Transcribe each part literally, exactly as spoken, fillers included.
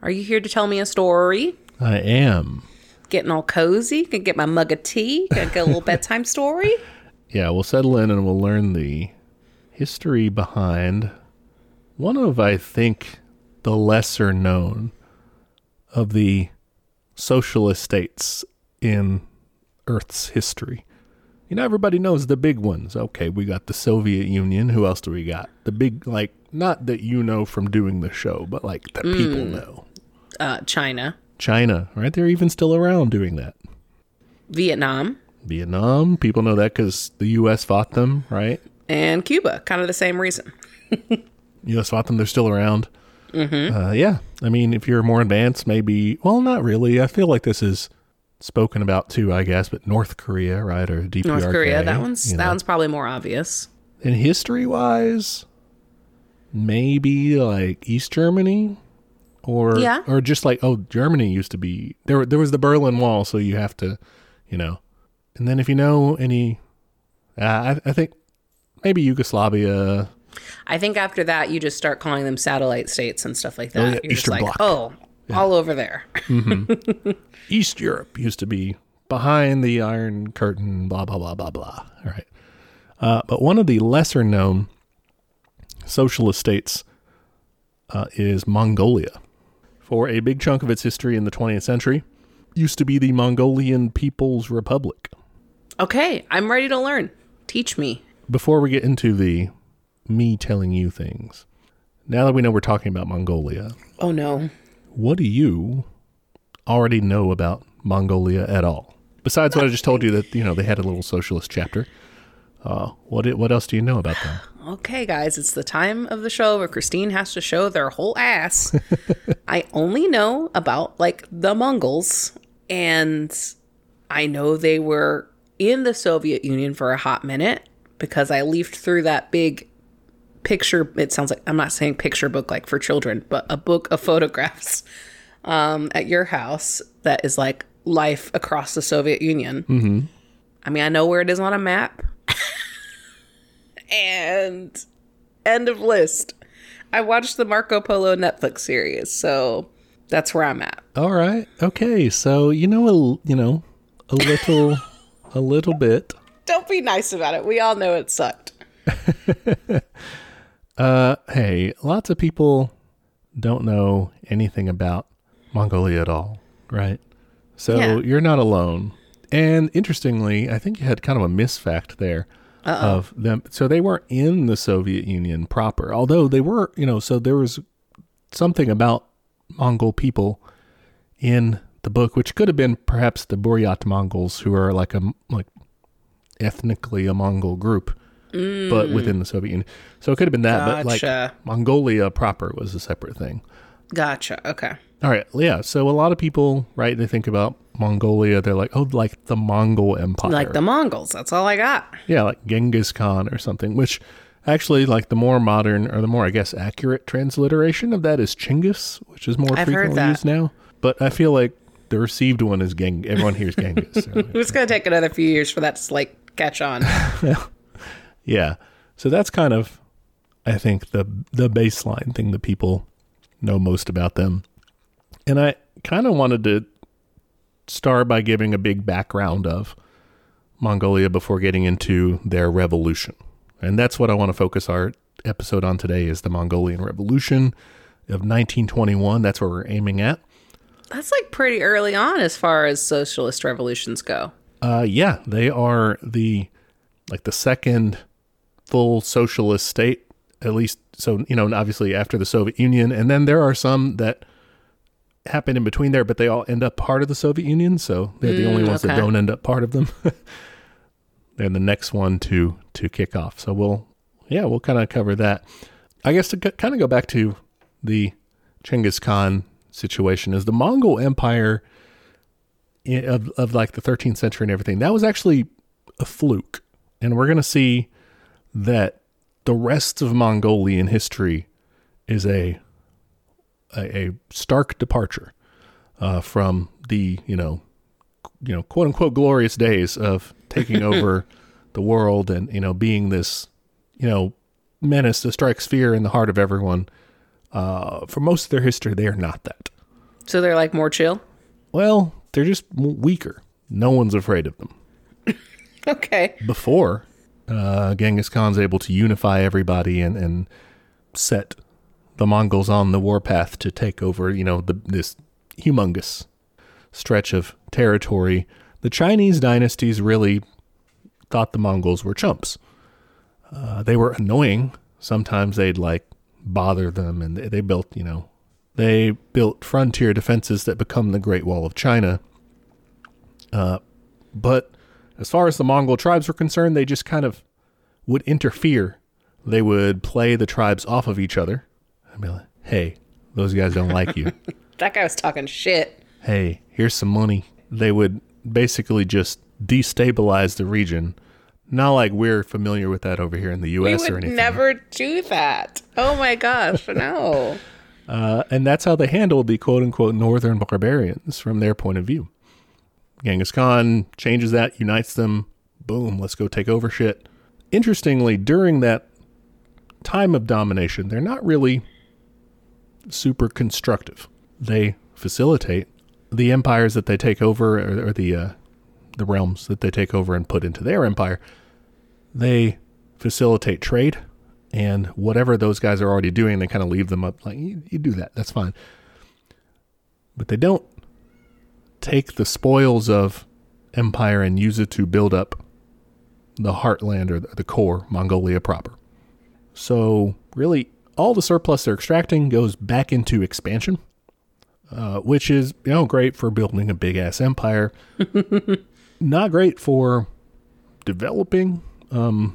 Are you here to tell me a story? I am. Getting all cozy? Can get my mug of tea? Can get a little bedtime story? Yeah, we'll settle in and we'll learn the history behind one of, I think, the lesser known of the socialist states in Earth's history. You know, everybody knows the big ones. Okay, we got the Soviet Union. Who else do we got? The big, like, not that you know from doing the show, but like that mm. people know. Uh, China. China, right? They're even still around doing that. Vietnam. Vietnam. People know that because the U S fought them, right? And Cuba. Kind of the same reason. U S fought them. They're still around. Mm-hmm. Uh, yeah. I mean, if you're more advanced, maybe, well, not really. I feel like this is spoken about too, I guess, but North Korea, right? Or D P R K. North Korea. That one's, that know. one's probably more obvious. And history-wise, maybe like East Germany. Or, yeah. or just like, oh, Germany used to be, there There was the Berlin Wall, so you have to, you know. And then if you know any, uh, I, I think maybe Yugoslavia. I think after that, you just start calling them satellite states and stuff like that. Oh, yeah, You're Eastern just like, Bloc. oh, yeah. all over there. Mm-hmm. East Europe used to be behind the Iron Curtain, blah, blah, blah, blah, blah. All right. Uh, but one of the lesser known socialist states uh, is Mongolia. For a big chunk of its history in the twentieth century, used to be the Mongolian People's Republic. Okay, I'm ready to learn. Teach me. Before we get into the me telling you things, now that we know we're talking about Mongolia. Oh, no. What do you already know about Mongolia at all? Besides what I just told you that, you know, they had a little socialist chapter. Uh, what what else do you know about them? Okay, guys, it's the time of the show where Christine has to show their whole ass. I only know about, like, the Mongols, and I know they were in the Soviet Union for a hot minute because I leafed through that big picture. It sounds like, I'm not saying picture book like for children, but a book of photographs um, at your house that is like life across the Soviet Union. Mm-hmm. I mean, I know where it is on a map. And end of list. I watched the Marco Polo Netflix series, so that's where I'm at. All right. Okay. So, you know, a, you know, a little, a little bit. Don't be nice about it. We all know it sucked. uh, hey, lots of people don't know anything about Mongolia at all, right? So yeah. You're not alone. And interestingly, I think you had kind of a misfact there. Uh-oh. Of them. So they weren't in the Soviet Union proper, although they were, you know, so there was something about Mongol people in the book, which could have been perhaps the Buryat Mongols, who are like a, like ethnically a Mongol group, mm. but within the Soviet Union. So it could have been that, gotcha. But like Mongolia proper was a separate thing. Gotcha. Okay. All right. Yeah. So a lot of people, right, they think about Mongolia. They're like, oh, like the Mongol Empire. Like the Mongols. That's all I got. Yeah, like Genghis Khan or something, which actually like the more modern or the more, I guess, accurate transliteration of that is Chinggis, which is more I've frequently used now. But I feel like the received one is Geng. Everyone hears Genghis. So it's going to take another few years for that to like catch on. Yeah. So that's kind of, I think, the the baseline thing that people know most about them. And I kind of wanted to start by giving a big background of Mongolia before getting into their revolution. And that's what I want to focus our episode on today is the Mongolian Revolution of nineteen twenty-one. That's where we're aiming at. That's like pretty early on as far as socialist revolutions go. Uh, yeah, they are the, like the second full socialist state, at least. So, you know, obviously after the Soviet Union. And then there are some that happen in between there, but they all end up part of the Soviet Union, so they're the mm, only ones okay. that don't end up part of them. They're the next one to to kick off. So we'll, yeah, we'll kind of cover that. I guess to c- kind of go back to the Genghis Khan situation is the Mongol Empire in, of of like the thirteenth century and everything. That was actually a fluke, and we're going to see that the rest of Mongolian history is a A, a stark departure uh, from the, you know, you know, quote unquote glorious days of taking over the world and, you know, being this, you know, menace that strikes fear in the heart of everyone. Uh, for most of their history, they are not that. So they're like more chill? Well, they're just weaker. No one's afraid of them. Okay. Before, uh, Genghis Khan's able to unify everybody and, and set the Mongols on the warpath to take over, you know, the, this humongous stretch of territory. The Chinese dynasties really thought the Mongols were chumps. Uh, they were annoying. Sometimes they'd like bother them, and they, they built, you know, they built frontier defenses that become the Great Wall of China. Uh, but as far as the Mongol tribes were concerned, they just kind of would interfere. They would play the tribes off of each other. I'd be like, hey, those guys don't like you. That guy was talking shit. Hey, here's some money. They would basically just destabilize the region. Not like we're familiar with that over here in the U S we would or anything. Never do that. Oh my gosh, no. Uh, and that's how they handled the quote-unquote northern barbarians from their point of view. Genghis Khan changes that, unites them. Boom, let's go take over shit. Interestingly, during that time of domination, they're not really super constructive. They facilitate the empires that they take over, or, or the uh, the realms that they take over and put into their empire. They facilitate trade, and whatever those guys are already doing, they kind of leave them up like, you, you do that, that's fine. But they don't take the spoils of empire and use it to build up the heartland or the core, Mongolia proper. So really, all the surplus they're extracting goes back into expansion, uh, which is, you know, great for building a big-ass empire. Not great for developing, um,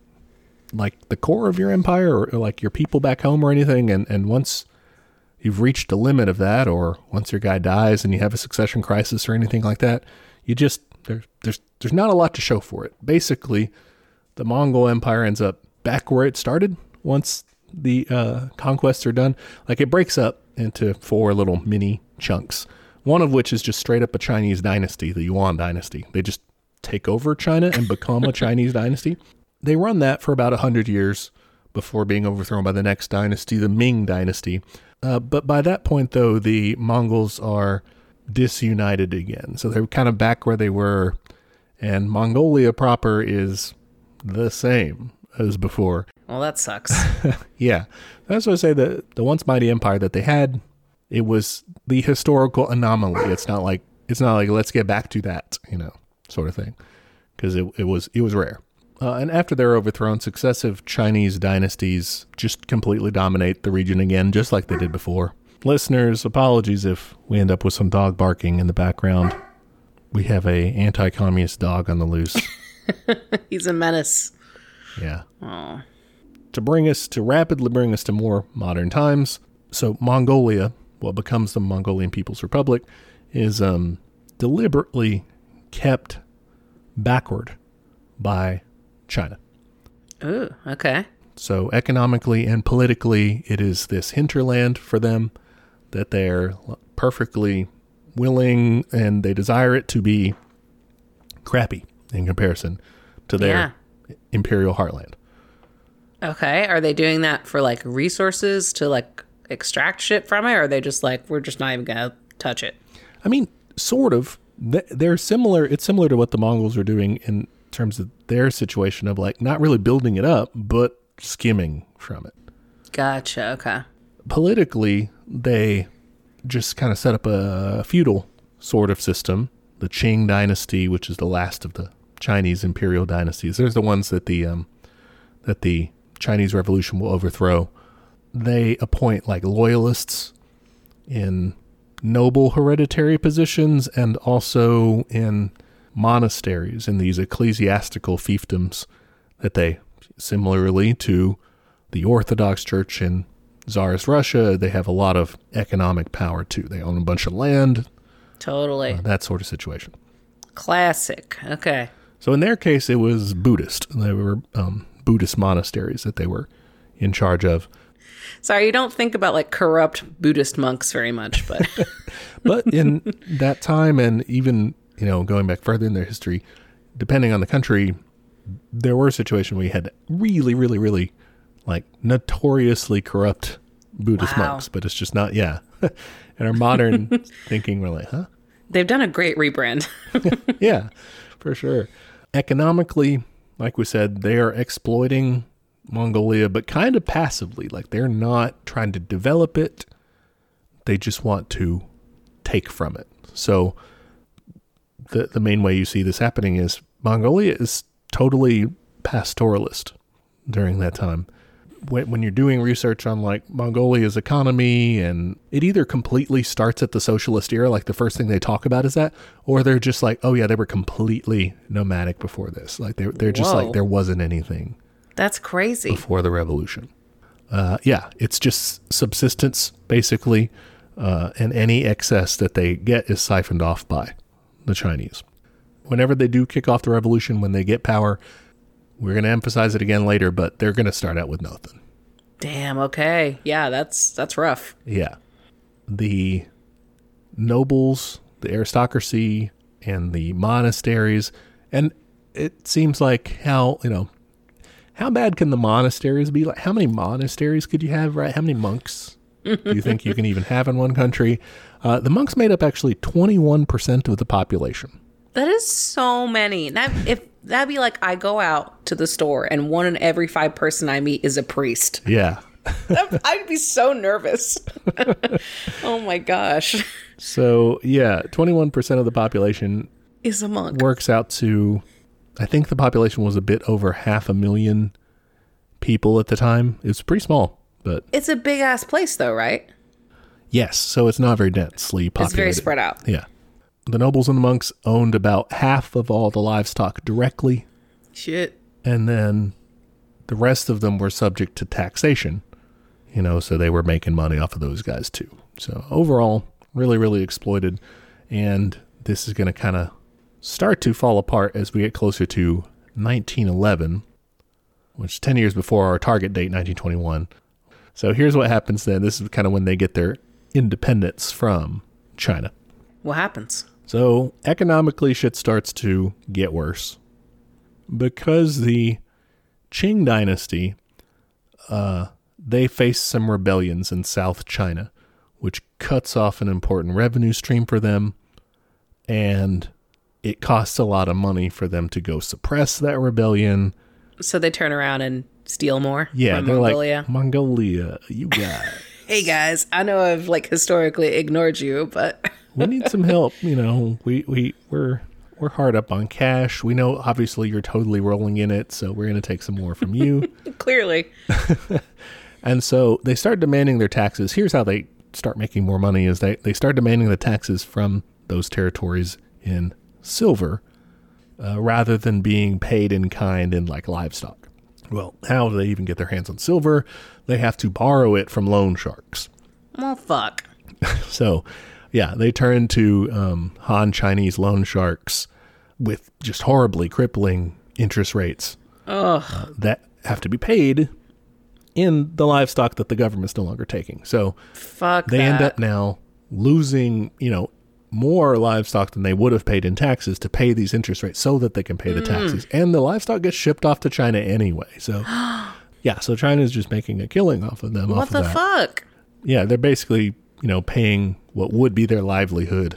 like, the core of your empire or, or, like, your people back home or anything. And, and once you've reached the limit of that, or once your guy dies and you have a succession crisis or anything like that, you just, there, there's there's not a lot to show for it. Basically, the Mongol Empire ends up back where it started once the uh, conquests are done. Like, it breaks up into four little mini chunks, one of which is just straight up a Chinese dynasty, the Yuan dynasty. They just take over China and become a Chinese dynasty. They run that for about one hundred years before being overthrown by the next dynasty, the Ming dynasty. Uh, but by that point, though, the Mongols are disunited again. So they're kind of back where they were, and Mongolia proper is the same as before. Well, that sucks. Yeah. That's what I say, the, the once mighty empire that they had, it was the historical anomaly. It's not like, it's not like, let's get back to that, you know, sort of thing. Because it, it was, it was rare. Uh, and after they're overthrown, successive Chinese dynasties just completely dominate the region again, just like they did before. Listeners, apologies if we end up with some dog barking in the background. We have a anti-communist dog on the loose. He's a menace. Yeah. Aww. To bring us, to rapidly bring us to more modern times. So Mongolia, what becomes the Mongolian People's Republic, is um, deliberately kept backward by China. Ooh, okay. So economically and politically, it is this hinterland for them that they're perfectly willing and they desire it to be crappy in comparison to their yeah. imperial heartland. Okay. Are they doing that for like resources to like extract shit from it? Or are they just like, we're just not even going to touch it? I mean, sort of. They're similar. It's similar to what the Mongols are doing in terms of their situation of like not really building it up, but skimming from it. Gotcha. Okay. Politically, they just kind of set up a feudal sort of system. The Qing dynasty, which is the last of the Chinese imperial dynasties. There's the ones that the um, that the Chinese Revolution will overthrow. They appoint like loyalists in noble hereditary positions and also in monasteries, in these ecclesiastical fiefdoms that they, similarly to the Orthodox Church in Tsarist Russia, they have a lot of economic power too. They own a bunch of land. Totally. Uh, that sort of situation. Classic. Okay. So in their case, it was Buddhist. They were um, Buddhist monasteries that they were in charge of. Sorry, you don't think about like corrupt Buddhist monks very much, but but in that time, and even, you know, going back further in their history, depending on the country, there were situations where you had really, really, really like notoriously corrupt Buddhist wow. monks, but it's just not, yeah. In our modern thinking, we're like, huh? They've done a great rebrand. Yeah, for sure. Economically, like we said, they are exploiting Mongolia, but kind of passively. Like they're not trying to develop it. They just want to take from it. So the the main way you see this happening is Mongolia is totally pastoralist during that time. When, when you're doing research on like Mongolia's economy, and it either completely starts at the socialist era, like the first thing they talk about is that, or they're just like, oh yeah, they were completely nomadic before this. Like they're, they're just Whoa. like, there wasn't anything That's crazy. before the revolution. Uh, yeah, it's just subsistence basically. Uh, and any excess that they get is siphoned off by the Chinese. Whenever they do kick off the revolution, when they get power, we're going to emphasize it again later, but they're going to start out with nothing. Damn, okay. Yeah, that's that's rough. Yeah. The nobles, the aristocracy, and the monasteries, and it seems like how, you know, how bad can the monasteries be? Like, how many monasteries could you have, right? How many monks do you think you can even have in one country? Uh, the monks made up actually twenty-one percent of the population. That is so many. That if that'd be like I go out to the store and one in every five person I meet is a priest. Yeah. I'd be so nervous. Oh my gosh. So, yeah, twenty-one percent of the population Is a monk. works out to, I think the population was a bit over half a million people at the time. It's pretty small, but It's a big ass place though, right? yes, so it's not very densely populated. It's very spread out. Yeah. The nobles and the monks owned about half of all the livestock directly, Shit. and then the rest of them were subject to taxation, you know, so they were making money off of those guys too. So overall, really, really exploited, and this is going to kind of start to fall apart as we get closer to nineteen eleven, which is ten years before our target date, nineteen twenty-one. So here's what happens then. This is kind of when they get their independence from China. What happens? So economically, shit starts to get worse because the Qing dynasty, uh, they face some rebellions in South China, which cuts off an important revenue stream for them, and it costs a lot of money for them to go suppress that rebellion. So they turn around and steal more Yeah, from they're Mongolia? like, Mongolia, you got Hey guys, I know I've like historically ignored you, but we need some help. You know, we, we, we're, we're hard up on cash. We know, obviously, you're totally rolling in it, so we're going to take some more from you. clearly. And so they start demanding their taxes. Here's how they start making more money is they, they start demanding the taxes from those territories in silver uh, rather than being paid in kind in like livestock. Well, how do they even get their hands on silver? They have to borrow it from loan sharks. Well, fuck. So, yeah, they turn to um, Han Chinese loan sharks with just horribly crippling interest rates Ugh. uh, that have to be paid in the livestock that the government's no longer taking. So Fuck they that. end up now losing, you know, more livestock than they would have paid in taxes to pay these interest rates so that they can pay the taxes. And the livestock gets shipped off to China anyway. So, yeah, so China is just making a killing off of them. What off the of that. fuck? Yeah, they're basically, you know, paying what would be their livelihood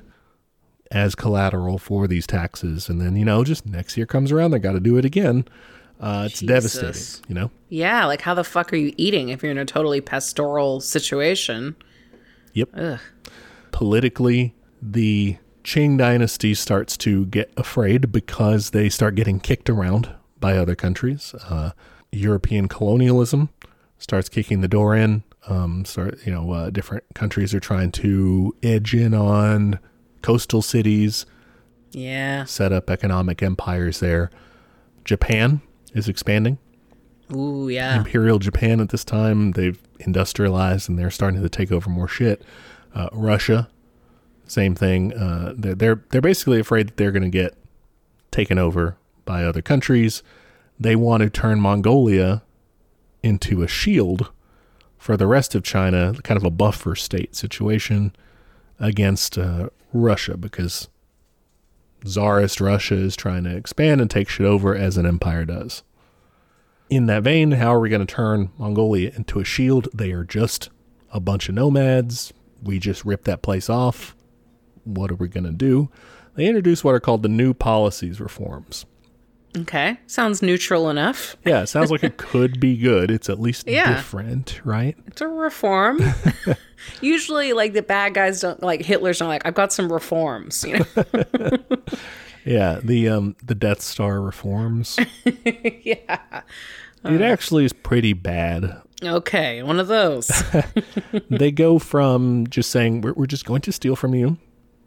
as collateral for these taxes. And then, you know, just next year comes around, they got to do it again. Uh, it's Jesus. devastating, you know? Yeah, like how the fuck are you eating if you're in a totally pastoral situation? Yep. Ugh. Politically, the Qing dynasty starts to get afraid because they start getting kicked around by other countries. Uh, European colonialism starts kicking the door in. Um, start, you know, uh, different countries are trying to edge in on coastal cities, Yeah. set up economic empires there. Japan is expanding. Ooh, yeah. Imperial Japan at this time, they've industrialized and they're starting to take over more shit. Uh, Russia, same thing. Uh, they're, they're they're basically afraid that they're going to get taken over by other countries. They want to turn Mongolia into a shield for the rest of China, kind of a buffer state situation against uh, Russia, because Tsarist Russia is trying to expand and take shit over as an empire does. In that vein, how are we going to turn Mongolia into a shield? They are just a bunch of nomads, we just ripped that place off. What are we going to do? They introduced what are called the New Policies Reforms. Okay. Sounds neutral enough. Yeah, it sounds like it could be good. It's at least yeah. different, right? It's a reform. Usually, like, the bad guys don't, like, Hitler's not like, I've got some reforms, you know? Yeah, the um the Death Star reforms. yeah. It actually is pretty bad. Okay, one of those. They go from just saying, we're, we're just going to steal from you,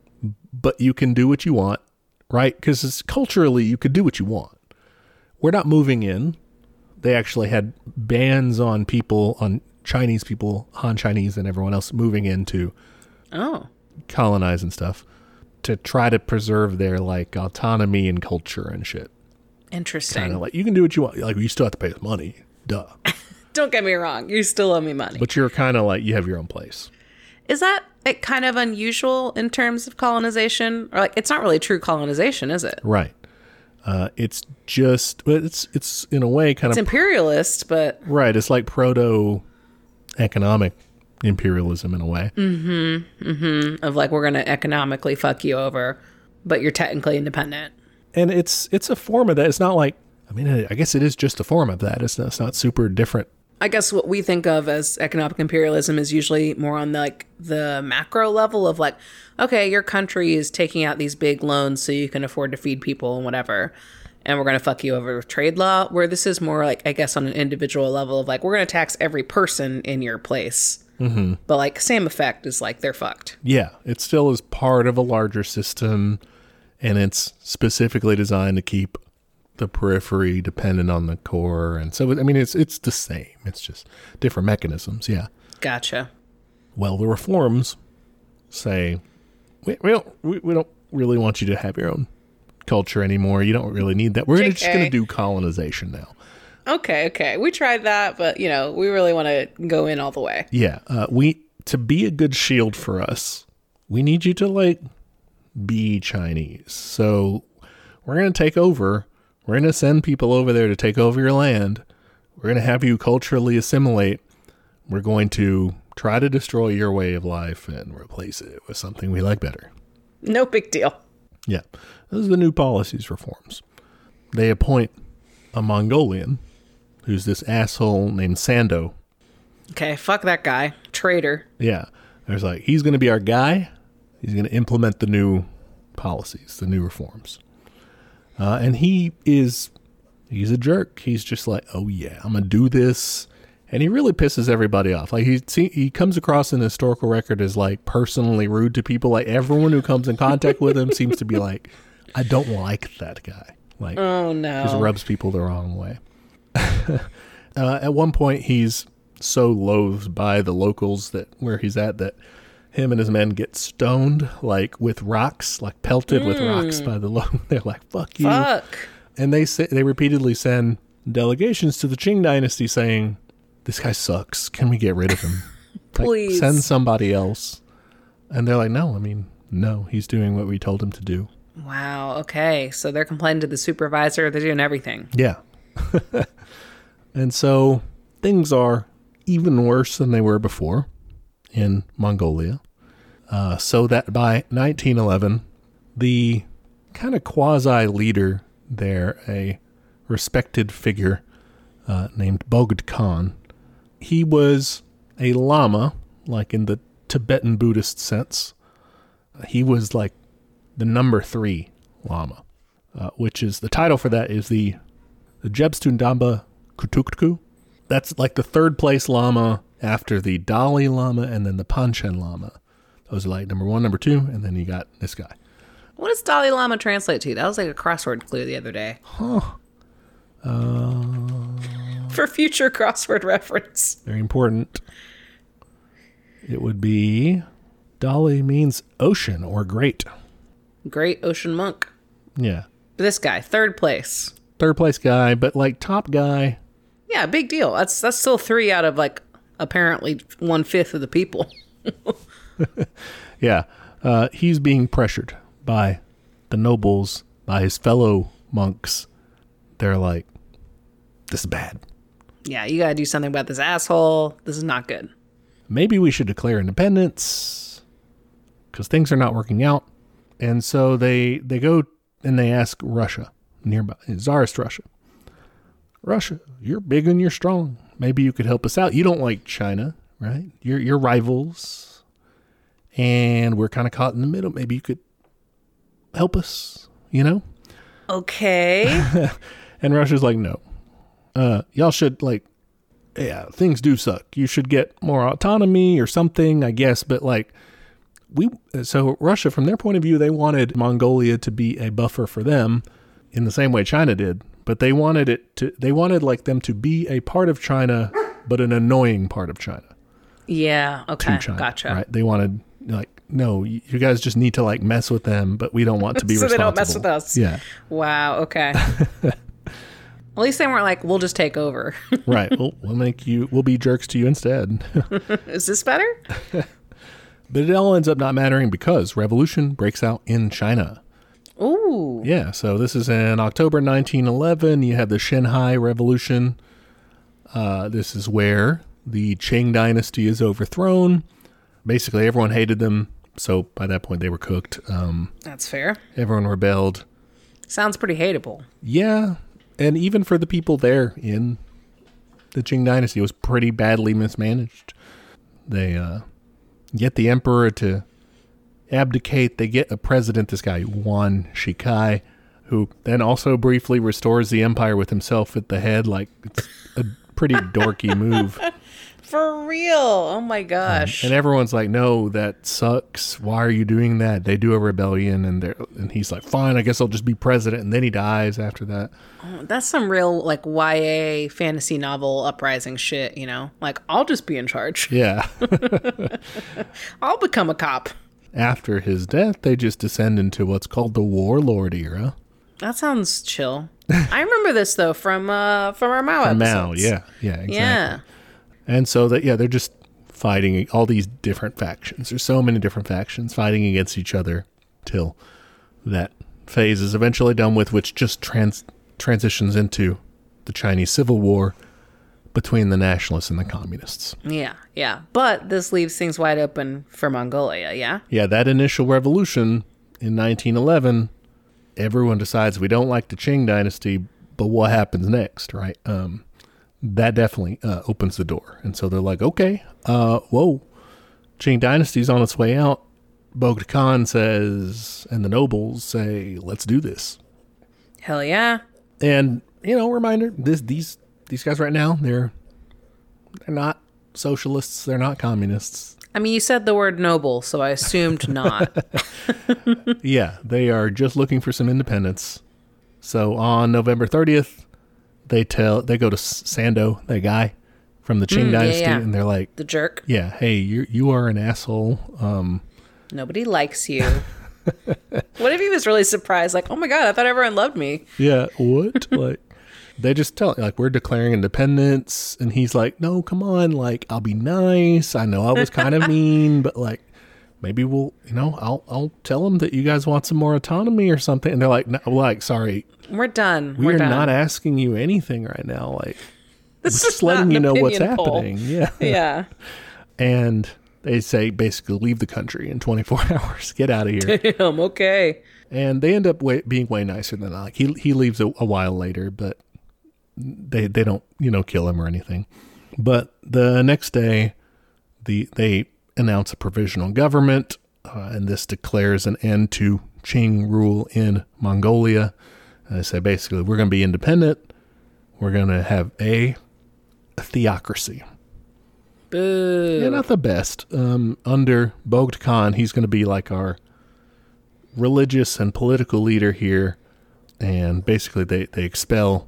but you can do what you want, right? Because culturally, you could do what you want. We're not moving in. They actually had bans on people, on Chinese people, Han Chinese and everyone else moving in to oh. colonize and stuff to try to preserve their like autonomy and culture and shit. Interesting. Kind of like, you can do what you want. Like, you still have to pay us money. Duh. Don't get me wrong. You still owe me money. But you're kind of like, you have your own place. Is that it kind of unusual in terms of colonization? Or like, it's not really true colonization, is it? Right. Uh, it's just, but it's, it's in a way kind it's of imperialist, but right. It's like proto economic imperialism in a way. Mm-hmm. Mm-hmm. Of like, we're going to economically fuck you over, but you're technically independent. And it's, it's a form of that. It's not like, I mean, I guess it is just a form of that. It's not, it's not super different. I guess what we think of as economic imperialism is usually more on the, like the macro level of like, okay, your country is taking out these big loans so you can afford to feed people and whatever, and we're going to fuck you over with trade law, where this is more like, I guess, on an individual level of like, we're going to tax every person in your place. Mm-hmm. But like, same effect is like, they're fucked. Yeah, it still is part of a larger system, and it's specifically designed to keep the periphery dependent on the core. And so, I mean, it's it's the same. It's just different mechanisms. Yeah. Gotcha. Well, the reforms say, we, we don't we, we don't really want you to have your own culture anymore. You don't really need that. We're gonna, just going to do colonization now. Okay, okay. We tried that, but, you know, we really want to go in all the way. Yeah. Uh, we to be a good shield for us, we need you to, like, be Chinese. So we're going to take over. We're going to send people over there to take over your land. We're going to have you culturally assimilate. We're going to try to destroy your way of life and replace it with something we like better. No big deal. Yeah. Those are the New Policies Reforms. They appoint a Mongolian, who's this asshole named Sando. Okay, fuck that guy. Traitor. Yeah. There's like, he's going to be our guy. He's going to implement the new policies, the new reforms. Uh, and he is, he's a jerk. He's just like, oh yeah, I'm going to do this. And he really pisses everybody off. Like he he comes across in the historical record as like personally rude to people. Like everyone who comes in contact with him seems to be like, I don't like that guy. Like, oh no. Just rubs people the wrong way. uh, at one point, he's so loathed by the locals that where he's at that him and his men get stoned, like with rocks, like pelted mm. with rocks by the local. They're like, "Fuck you!" Fuck. And they say they repeatedly send delegations to the Qing dynasty saying, "This guy sucks. Can we get rid of him? Please like, send somebody else." And they're like, "No, I mean, no. He's doing what we told him to do." Wow. Okay, so they're complaining to the supervisor. They're doing everything. Yeah. And so things are even worse than they were before in Mongolia. Uh, so that by nineteen eleven, the kind of quasi-leader there, a respected figure uh, named Bogd Khan, he was a lama, like in the Tibetan Buddhist sense. He was like the number three lama, uh, which is, the title for that is the, the Jebstun Damba Kutukku. That's like the third place lama after the Dalai Lama and then the Panchen Lama. Those are like number one, number two, and then you got this guy. What does Dalai Lama translate to? That was like a crossword clue the other day. Huh. Uh, For future crossword reference. Very important. It would be, Dalai means ocean or great. Great ocean monk. Yeah. This guy, third place. Third place guy, but like top guy. Yeah, big deal. That's that's still three out of like apparently one fifth of the people. Yeah. Uh, he's being pressured by the nobles, by his fellow monks. They're like, this is bad. Yeah, you gotta do something about this asshole. This is not good. Maybe we should declare independence. because things are not working out. And so they they go and they ask Russia, nearby, Tsarist Russia. Russia, you're big and you're strong. Maybe you could help us out. You don't like China, right? You're, you're rivals. And we're kind of caught in the middle. Maybe you could help us, you know? Okay. And Russia's like, no. Uh, y'all should, like, yeah, things do suck. You should get more autonomy or something, I guess. But, like, we, so Russia, from their point of view, they wanted Mongolia to be a buffer for them in the same way China did. But they wanted it to, they wanted, like, them to be a part of China, but an annoying part of China. Yeah, okay, China, gotcha. Right? They wanted, like, no, you guys just need to, like, mess with them, but we don't want to be so responsible. they don't mess with us. Yeah. Wow, okay. At least they weren't like, we'll just take over. Right. We'll, we'll make you, we'll be jerks to you instead. Is this better? But it all ends up not mattering because revolution breaks out in China. Ooh. Yeah. So this is in October nineteen eleven. You have the Shanghai Revolution. Uh, this is where the Qing dynasty is overthrown. Basically, everyone hated them. So by that point, they were cooked. Um, That's fair. Everyone rebelled. Sounds pretty hateable. Yeah. And even for the people there in the Qing dynasty, it was pretty badly mismanaged. They uh, get the emperor to abdicate. They get a president, this guy, Yuan Shikai, who then also briefly restores the empire with himself at the head. Like, it's a pretty dorky move. For real. Oh my gosh. Um, and everyone's like, no, that sucks. Why are you doing that? They do a rebellion, and they're and he's like, fine, I guess I'll just be president. And then he dies after that. Oh, that's some real, like, Y A fantasy novel uprising shit, you know? Like, I'll just be in charge. Yeah. I'll become a cop. After his death, they just descend into what's called the warlord era. That sounds chill. I remember this, though, from uh, from our Mao From episodes. Mao, yeah. Yeah, exactly. Yeah. And so that, yeah, they're just fighting all these different factions. There's so many different factions fighting against each other till that phase is eventually done with, which just trans transitions into the Chinese Civil War between the nationalists and the communists. Yeah, yeah. But this leaves things wide open for Mongolia, yeah? Yeah, that initial revolution in nineteen eleven, everyone decides we don't like the Qing dynasty, but what happens next, right? Um, that definitely uh, opens the door. And so they're like, okay, uh, whoa, Qing dynasty's on its way out. Bogd Khan says, and the nobles say, let's do this. Hell yeah. And, you know, reminder, this, these these guys right now, they're they're not socialists, they're not communists. I mean, you said the word noble, so I assumed not. Yeah, they are just looking for some independence. So on November thirtieth, they tell they go to Sando, that guy from the Qing Mm, yeah, dynasty, yeah. and they're like, The jerk. yeah, hey, you you are an asshole. Um, Nobody likes you. What if he was really surprised? Like, oh my God, I thought everyone loved me. yeah, what? Like, they just tell like, we're declaring independence, and he's like, no, come on, like, I'll be nice. I know I was kind of mean, but like, maybe we'll, you know, I'll I'll tell them that you guys want some more autonomy or something. And they're like, no, like, sorry, We're done. we We're are done. not asking you anything right now. Like, This we're is just not letting an you know what's opinion poll. happening. Yeah. Yeah. And they say basically leave the country in twenty-four hours. Get out of here. Damn, okay. And they end up way, being way nicer than that. Like he he leaves a, a while later, but they they don't, you know, kill him or anything. But the next day, the they announce a provisional government, uh, and this declares an end to Qing rule in Mongolia. And they say basically we're going to be independent. We're going to have a, a theocracy. Boo. Yeah, not the best. Um, under Bogd Khan, he's going to be like our religious and political leader here. And basically they, they expel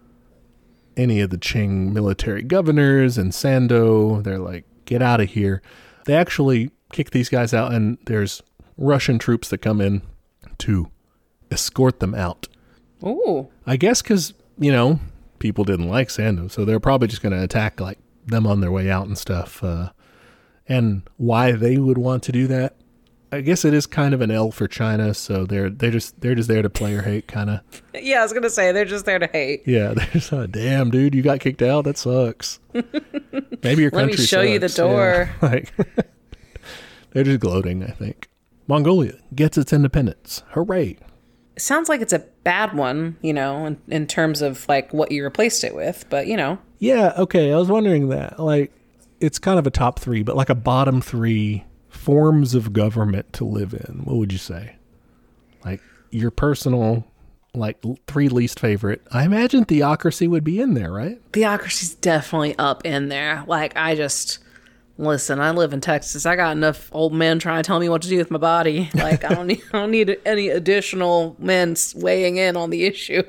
any of the Qing military governors and Sando. They're like, get out of here. They actually kick these guys out, and there's Russian troops that come in to escort them out. Ooh. I guess because, you know, people didn't like Sando, so they're probably just going to attack like them on their way out and stuff. Uh, and why they would want to do that, I guess it is kind of an L for China, so they're they're just they're just there to play or hate, kind of. Yeah, I was gonna say they're just there to hate. Yeah, they're just like, damn, dude, you got kicked out. That sucks. Maybe your Let me country show you the sucks. door. Yeah. Like, they're just gloating, I think. Mongolia gets its independence. Hooray. It sounds like it's a bad one, you know, in, in terms of like what you replaced it with, but you know. Yeah, okay. I was wondering that. Like, it's kind of a top three, but like a bottom three forms of government to live in. What would you say? Like your personal, like three least favorite. I imagine theocracy would be in there, right? Theocracy's definitely up in there. Like, I just, listen, I live in Texas. I got enough old men trying to tell me what to do with my body. Like, I don't need, I don't need any additional men weighing in on the issue.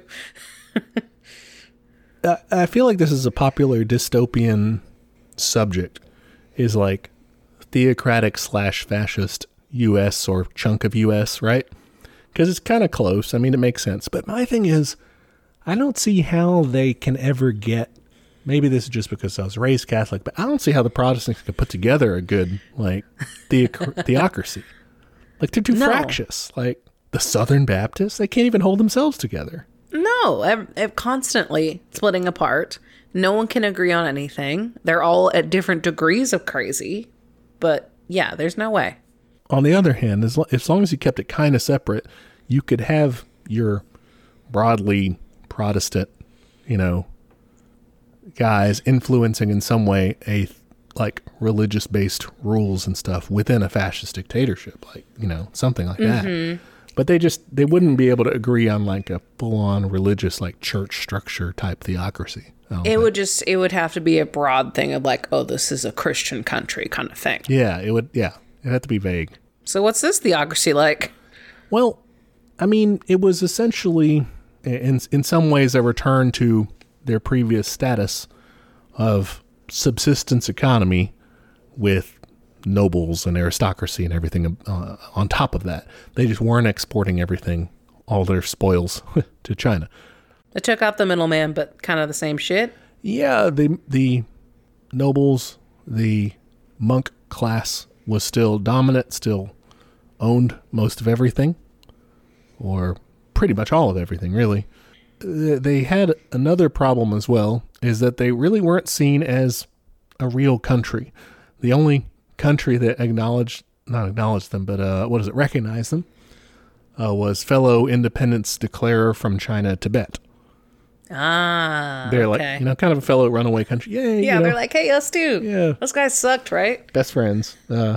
I feel like this is a popular dystopian subject, is like theocratic slash fascist U S or chunk of U S, right? Because it's kind of close. I mean, it makes sense. But my thing is, I don't see how they can ever get, maybe this is just because I was raised Catholic, but I don't see how the Protestants could put together a good, like, theoc- theocracy. Like, they're too No. fractious. Like, the Southern Baptists, they can't even hold themselves together. No, ev- ev- constantly splitting apart. No one can agree on anything. They're all at different degrees of crazy. But yeah, there's no way. On the other hand, as, lo- as long as you kept it kind of separate, you could have your broadly Protestant, you know, guys influencing in some way a like religious based rules and stuff within a fascist dictatorship, like, you know, something like Mm-hmm. that. But they just, they wouldn't be able to agree on like a full on religious, like church structure type theocracy. I don't It think. would just, it would have to be a broad thing of like, oh, this is a Christian country kind of thing. Yeah, it would, yeah, it'd have to be vague. So what's this theocracy like? Well, I mean, it was essentially, in in some ways, a return to their previous status of subsistence economy with nobles and aristocracy and everything uh, on top of that. They just weren't exporting everything, all their spoils, to China. They took out the middleman, but kind of the same shit. Yeah, the the nobles, the monk class was still dominant, still owned most of everything, or pretty much all of everything, really. Uh, They had another problem as well, is that they really weren't seen as a real country. The only country that acknowledged, not acknowledged them, but uh, what is it, recognized them, uh, was fellow independence declarer from China, Tibet. Ah, They're okay. like, you know, kind of a fellow runaway country. Yay, yeah, you know, they're like, hey, us too. Yeah. Those guys sucked, right? best friends. Uh,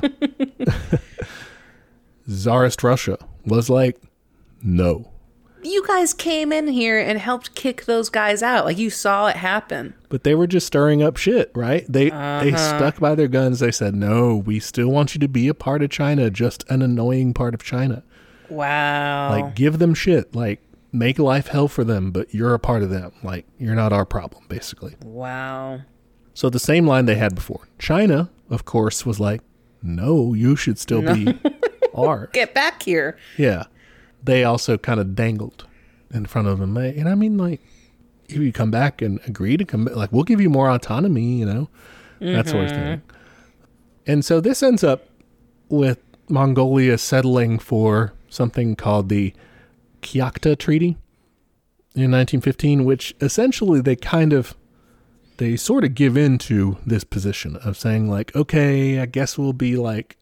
Tsarist Russia was like, no. You guys came in here and helped kick those guys out. Like, you saw it happen. But they were just stirring up shit, right? They they stuck by their guns. They said, no, we still want you to be a part of China, just an annoying part of China. Wow. Like, give them shit. Like, make life hell for them, but you're a part of them. Like, you're not our problem, basically. Wow. So the same line they had before. China, of course, was like, no, you should still be ours. Get back here. Yeah. They also kind of dangled in front of them. And I mean, like, if you come back and agree to come back, like, we'll give you more autonomy, you know, that sort of thing. And so this ends up with Mongolia settling for something called the Kyakhta Treaty in nineteen fifteen, which essentially they kind of, they sort of give in to this position of saying, like, okay, I guess we'll be like,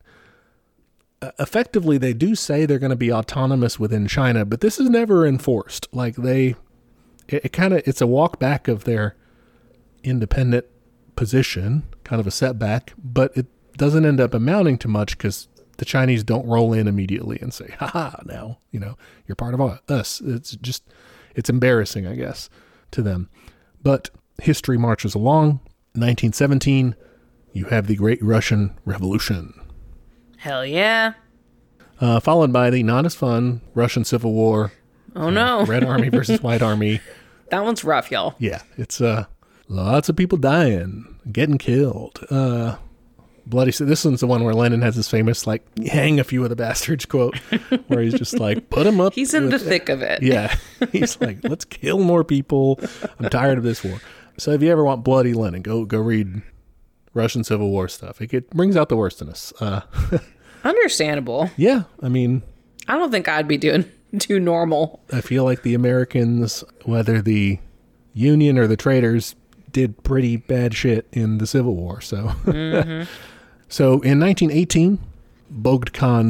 effectively they do say they're going to be autonomous within China, but this is never enforced. Like, they, it, it kind of, it's a walk back of their independent position, kind of a setback, but it doesn't end up amounting to much because the Chinese don't roll in immediately and say, haha, now, you know, you're part of us. It's just, it's embarrassing, I guess, to them. But history marches along. nineteen seventeen, you have the Great Russian Revolution. Hell yeah. Uh, followed by the not as fun Russian Civil War. Oh, no. Red Army versus White Army. That one's rough, y'all. Yeah, it's uh, lots of people dying, getting killed. Uh, bloody. So this one's the one where Lenin has his famous, like, hang a few of the bastards quote, where he's just like, put them up. He's in the with- thick of it. Yeah, he's like, let's kill more people. I'm tired of this war. So if you ever want bloody Lenin, go go read Russian Civil War stuff. It, it brings out the worst in us. Uh, Understandable. yeah, I mean, I don't think I'd be doing too normal. I feel like the Americans, whether the Union or the traitors, did pretty bad shit in the Civil War. So, Mm-hmm. so in nineteen eighteen, Bogd Khan's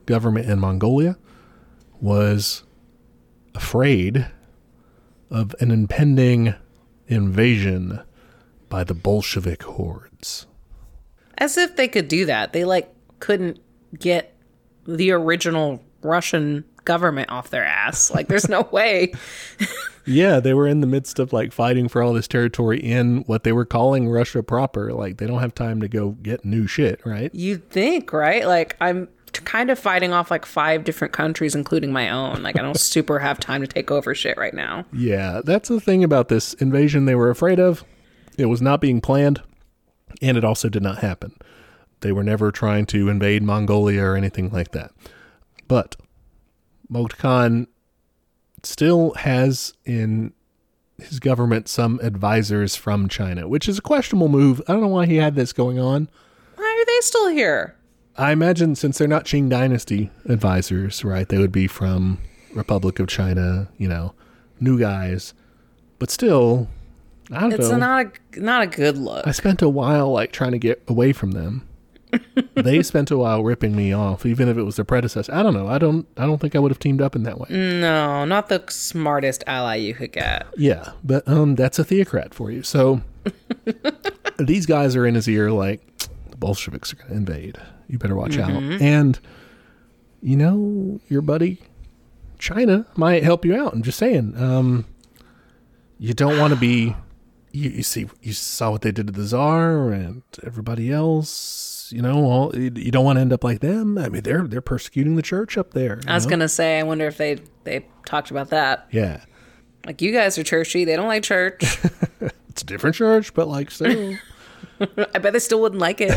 government in Mongolia was afraid of an impending invasion by the Bolshevik hordes. As if they could do that. They, like, couldn't get the original Russian government off their ass. Like, there's no way. Yeah, they were in the midst of, like, fighting for all this territory in what they were calling Russia proper. Like, they don't have time to go get new shit, right? You'd think, right? Like, I'm kind of fighting off, like, five different countries, including my own. Like, I don't super have time to take over shit right now. Yeah, that's the thing about this invasion they were afraid of. It was not being planned, and it also did not happen. They were never trying to invade Mongolia or anything like that. But Mogd Khan still has in his government some advisors from China, which is a questionable move. I don't know why he had this going on. Why are they still here? I imagine since they're not Qing Dynasty advisors, right, they would be from Republic of China, you know, new guys. But still, I don't it's know. It's not a, not a good look. I spent a while, like, trying to get away from them. They spent a while ripping me off, even if it was their predecessor. I don't know. I don't I don't think I would have teamed up in that way. No, not the smartest ally you could get. Yeah, but um, that's a theocrat for you. So these guys are in his ear like, the Bolsheviks are going to invade. You better watch mm-hmm. out. And, you know, your buddy China might help you out. I'm just saying. Um, you don't want to be... You, you see, you saw what they did to the Tsar and everybody else. You know, all, you don't want to end up like them. I mean, they're they're persecuting the church up there. I was know? gonna say, I wonder if they they talked about that. Yeah, like you guys are churchy. They don't like church. It's a different church, but like still, I bet they still wouldn't like it.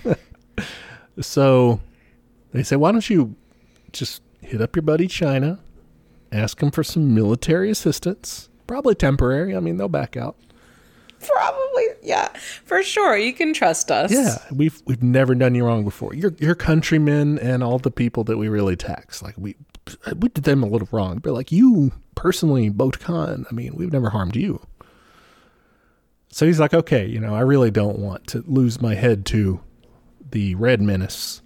So they say, why don't you just hit up your buddy China, ask him for some military assistance, probably temporary. I mean, they'll back out. Probably, yeah, for sure. You can trust us. Yeah, we've we've never done you wrong before. Your your countrymen and all the people that we really tax, like we we did them a little wrong, but like you personally, Mogd Khan, I mean, we've never harmed you. So he's like, okay, you know, I really don't want to lose my head to the Red Menace.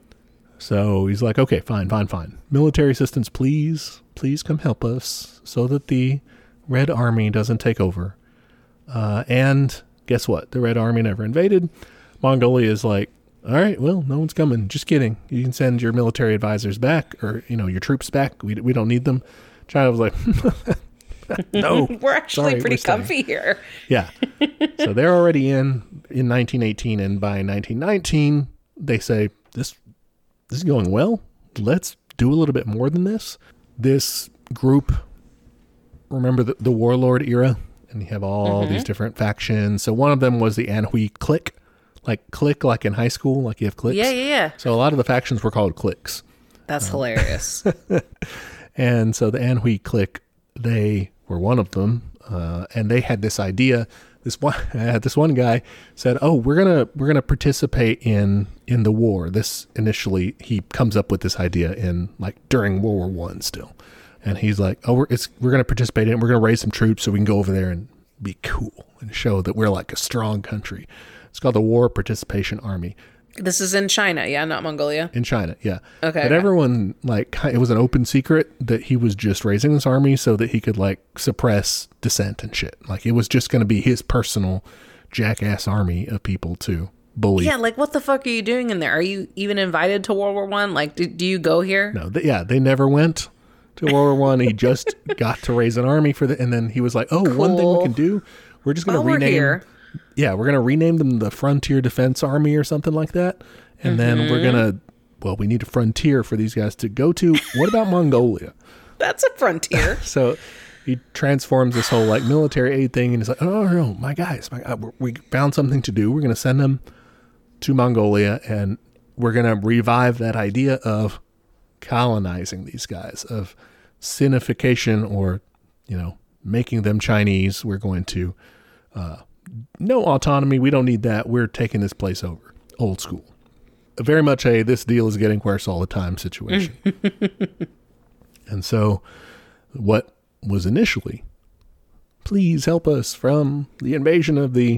So he's like, okay, fine, fine, fine. Military assistance, please, please come help us so that the Red Army doesn't take over. Uh, and guess what? The Red Army never invaded. Mongolia is like, all right, well, no one's coming. Just kidding. You can send your military advisors back, or, you know, your troops back. We we don't need them. China was like, no. We're actually sorry, pretty we're comfy here. Yeah. So they're already in in nineteen eighteen, and by nineteen nineteen, they say, this, this is going well. Let's do a little bit more than this. This group, remember the, the warlord era? And you have all mm-hmm. these different factions. So one of them was the Anhui clique, like clique, like in high school, like you have cliques. Yeah, yeah, yeah. So a lot of the factions were called cliques. That's um, hilarious. And so the Anhui clique, they were one of them, uh, and they had this idea. This one, uh, this one guy said, "Oh, we're gonna we're gonna participate in in the war." This initially, he comes up with this idea in like during World War One still. And he's like, oh, we're, it's, we're going to participate in it. We're going to raise some troops so we can go over there and be cool and show that we're like a strong country. It's called the War Participation Army. This is in China, yeah, not Mongolia? In China, yeah. Okay. But okay. everyone, like, it was an open secret that he was just raising this army so that he could, like, suppress dissent and shit. Like, it was just going to be his personal jackass army of people to bully. Yeah, like, what the fuck are you doing in there? Are you even invited to World War One? Like, do, do you go here? No, they, yeah, they never went to World War One. He just got to raise an army for the, and then he was like, "Oh, cool. One thing we can do, we're just going to rename. We're here. Yeah, we're going to rename them the Frontier Defense Army or something like that, and mm-hmm. then we're going to. Well, we need a frontier for these guys to go to. What about Mongolia? That's a frontier. So he transforms this whole like military aid thing, and he's like, "Oh no, my guys, my God, we found something to do. We're going to send them to Mongolia, and we're going to revive that idea of." Colonizing these guys, of Sinification, or, you know, making them Chinese. We're going to uh, no autonomy. We don't need that. We're taking this place over. Old school. Very much a this deal is getting worse all the time situation. And so what was initially, please help us from the invasion of the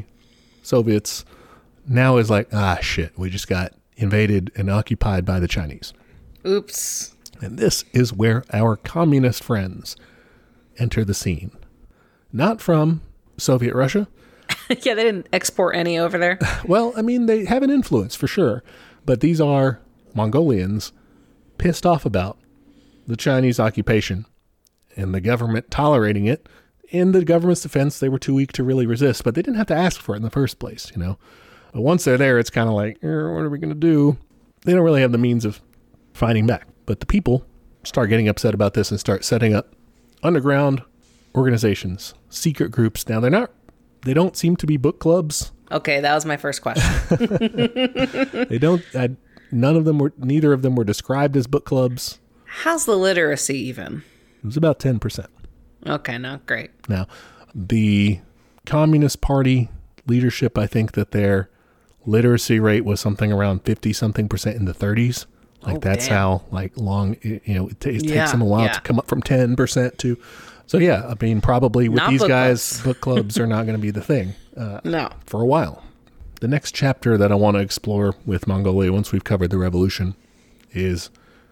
Soviets, now is like, ah, shit, we just got invaded and occupied by the Chinese. Oops. And this is where our communist friends enter the scene. Not from Soviet Russia. Yeah, they didn't export any over there. Well, I mean, they have an influence for sure. But these are Mongolians pissed off about the Chinese occupation and the government tolerating it. In the government's defense, they were too weak to really resist, but they didn't have to ask for it in the first place, you know. But once they're there, it's kind of like, eh, what are we going to do? They don't really have the means of fighting back. But the people start getting upset about this and start setting up underground organizations, secret groups. Now, they're not, they don't seem to be book clubs. Okay, that was my first question. They don't, I, none of them were, neither of them were described as book clubs. How's the literacy even? It was about ten percent. Okay, not great. Now, the Communist Party leadership, I think that their literacy rate was something around fifty something percent in the thirties. Like, oh, that's damn. How like long, you know, it, t- it yeah, takes them a while yeah. to come up from ten percent to. So, yeah, I mean, probably with not these book guys, clubs. book clubs are not going to be the thing. Uh, no. For a while. The next chapter that I want to explore with Mongolia, once we've covered the revolution, is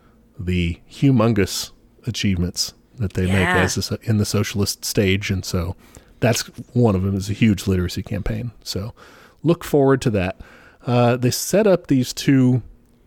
the humongous achievements that they yeah. make as a, in the socialist stage. And so that's one of them is a huge literacy campaign. So look forward to that. Uh, they set up these two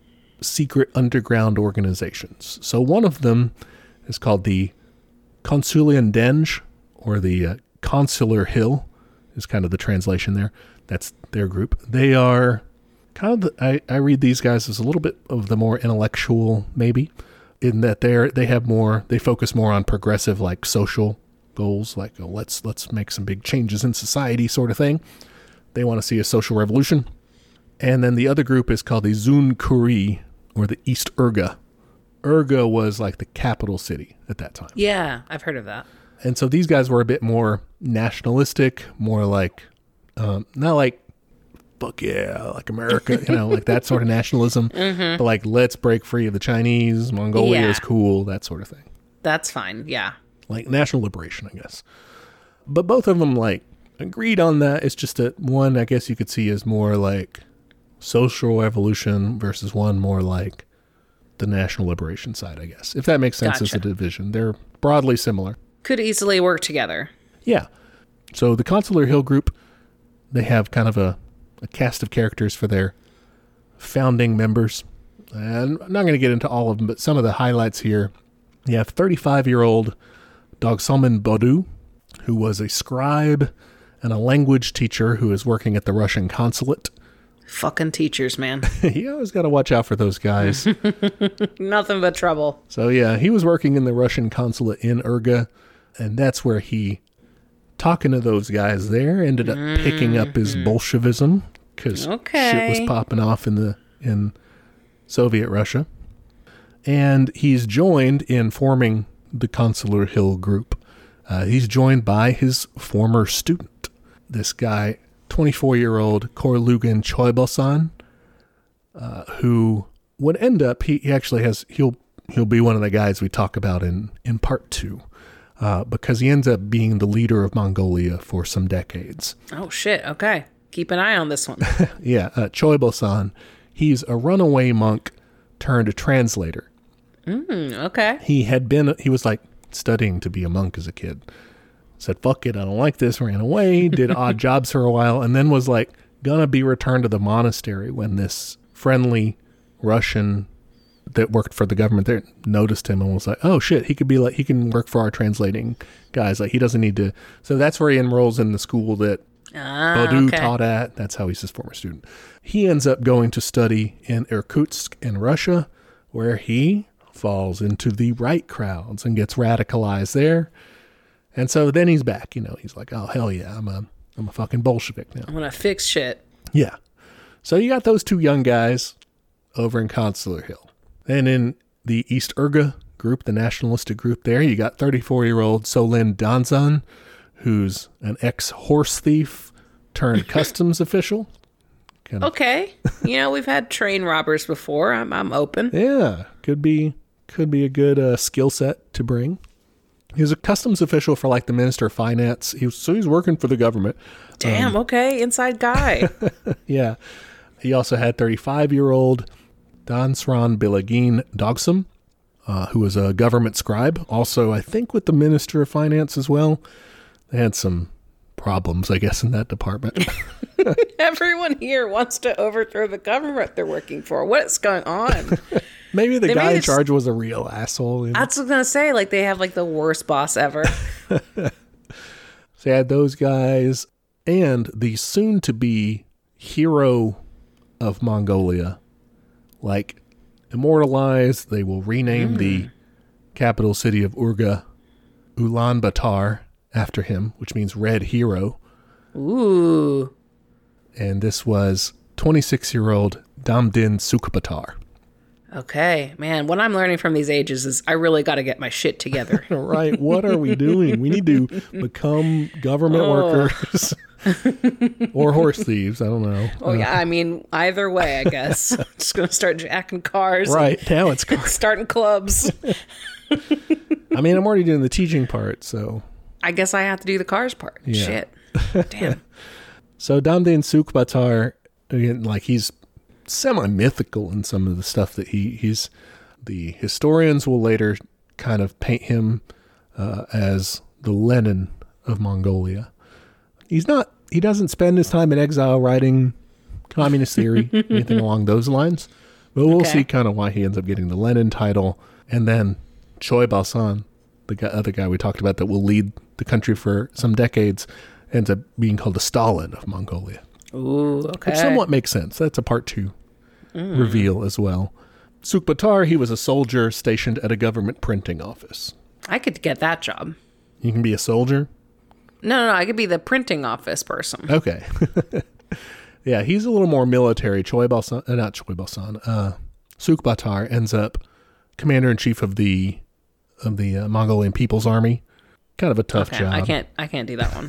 secret underground organizations. So one of them is called the Konsulian Denge, or the uh, Consular Hill is kind of the translation there. That's their group. They are kind of, the, I, I read these guys as a little bit of the more intellectual, maybe, in that they're, they have more, they focus more on progressive, like social goals, like oh, let's, let's make some big changes in society sort of thing. They want to see a social revolution. And then the other group is called the Zun Kuri, or the East Urga. Urga was like the capital city at that time. Yeah, I've heard of that. And so these guys were a bit more nationalistic, more like, um, not like, fuck yeah, like America, you know, like that sort of nationalism. Mm-hmm. But like, let's break free of the Chinese, Mongolia yeah. is cool, that sort of thing. That's fine, yeah. Like national liberation, I guess. But both of them, like, agreed on that. It's just that one, I guess you could see as more like social evolution versus one more like the national liberation side, I guess. If that makes sense gotcha. As a division. They're broadly similar. Could easily work together. Yeah. So the Consular Hill group, they have kind of a, a cast of characters for their founding members. And I'm not going to get into all of them, but some of the highlights here. You have thirty-five-year-old Dogsomin Bodu, who was a scribe and a language teacher who is working at the Russian consulate. Fucking teachers, man. You always got to watch out for those guys. Nothing but trouble. So, yeah, he was working in the Russian consulate in Urga, and that's where he, talking to those guys there, ended up mm-hmm. picking up his Bolshevism, because okay. shit was popping off in the in Soviet Russia. And he's joined in forming the Consular Hill group. Uh, he's joined by his former student, this guy, twenty-four-year-old Korlugan Choibosan, uh, who would end up, he, he actually has, he'll he'll be one of the guys we talk about in, in part two, uh, because he ends up being the leader of Mongolia for some decades. Oh, shit. Okay. Keep an eye on this one. yeah. Uh, Choibosan, he's a runaway monk turned a translator. Mm, okay. He had been, he was like studying to be a monk as a kid. Said, fuck it, I don't like this, ran away, did odd jobs for a while, and then was like, gonna be returned to the monastery when this friendly Russian that worked for the government there noticed him and was like, oh shit, he could be like, he can work for our translating guys, like he doesn't need to. So that's where he enrolls in the school that ah, Bodu okay. taught at. That's how he's his former student. He ends up going to study in Irkutsk in Russia, where he falls into the right crowds and gets radicalized there. And so then he's back, you know, he's like, oh, hell yeah, I'm a, I'm a fucking Bolshevik now. I'm going to fix shit. Yeah. So you got those two young guys over in Consular Hill. And in the East Urga group, the nationalistic group there, you got thirty-four-year-old Solin Danzan, who's an ex-horse thief turned customs official. Kinda. Okay. You know, we've had train robbers before. I'm, I'm open. Yeah. Could be, could be a good uh, skill set to bring. He was a customs official for like the Minister of Finance. He was, so he's working for the government. Damn, um, okay. Inside guy. Yeah. He also had thirty-five-year-old Dansran Bilagin Dogsum, uh, who was a government scribe. Also, I think with the Minister of Finance as well. They had some problems, I guess, in that department. Everyone here wants to overthrow the government they're working for. What is going on? Maybe the They guy made in this- charge was a real asshole. You know? That's what I was going to say. Like, they have, like, the worst boss ever. So you had those guys and the soon-to-be hero of Mongolia, like, immortalized. They will rename mm. the capital city of Urga Ulaanbaatar after him, which means Red Hero. Ooh. And this was twenty-six-year-old Damdin Sukbatar. Okay, man, what I'm learning from these ages is I really got to get my shit together. Right, what are we doing? We need to become government oh. workers or horse thieves. I don't know. Oh, uh, yeah, I mean, either way, I guess. Just going to start jacking cars. Right, now it's cars. Starting clubs. I mean, I'm already doing the teaching part, so. I guess I have to do the cars part. Yeah. Shit. Damn. So Damdin Sukbatar, again, like he's semi-mythical in some of the stuff that he he's the historians will later kind of paint him uh, as the Lenin of Mongolia. He's not he doesn't spend his time in exile writing communist theory, anything along those lines, but we'll okay. see kind of why he ends up getting the Lenin title. And then Choi Balsan, the guy, other guy we talked about that will lead the country for some decades, ends up being called the Stalin of Mongolia. Ooh, okay. Which somewhat makes sense. That's a part two mm. reveal as well. Sukbatar, he was a soldier stationed at a government printing office. I could get that job. You can be a soldier? No, no, no. I could be the printing office person. Okay. Yeah, he's a little more military. Choi Balsan, uh, not Choi Balsan, uh, Sukbatar ends up commander-in-chief of the of the uh, Mongolian People's Army. Kind of a tough okay, job. I can't. I can't do that one.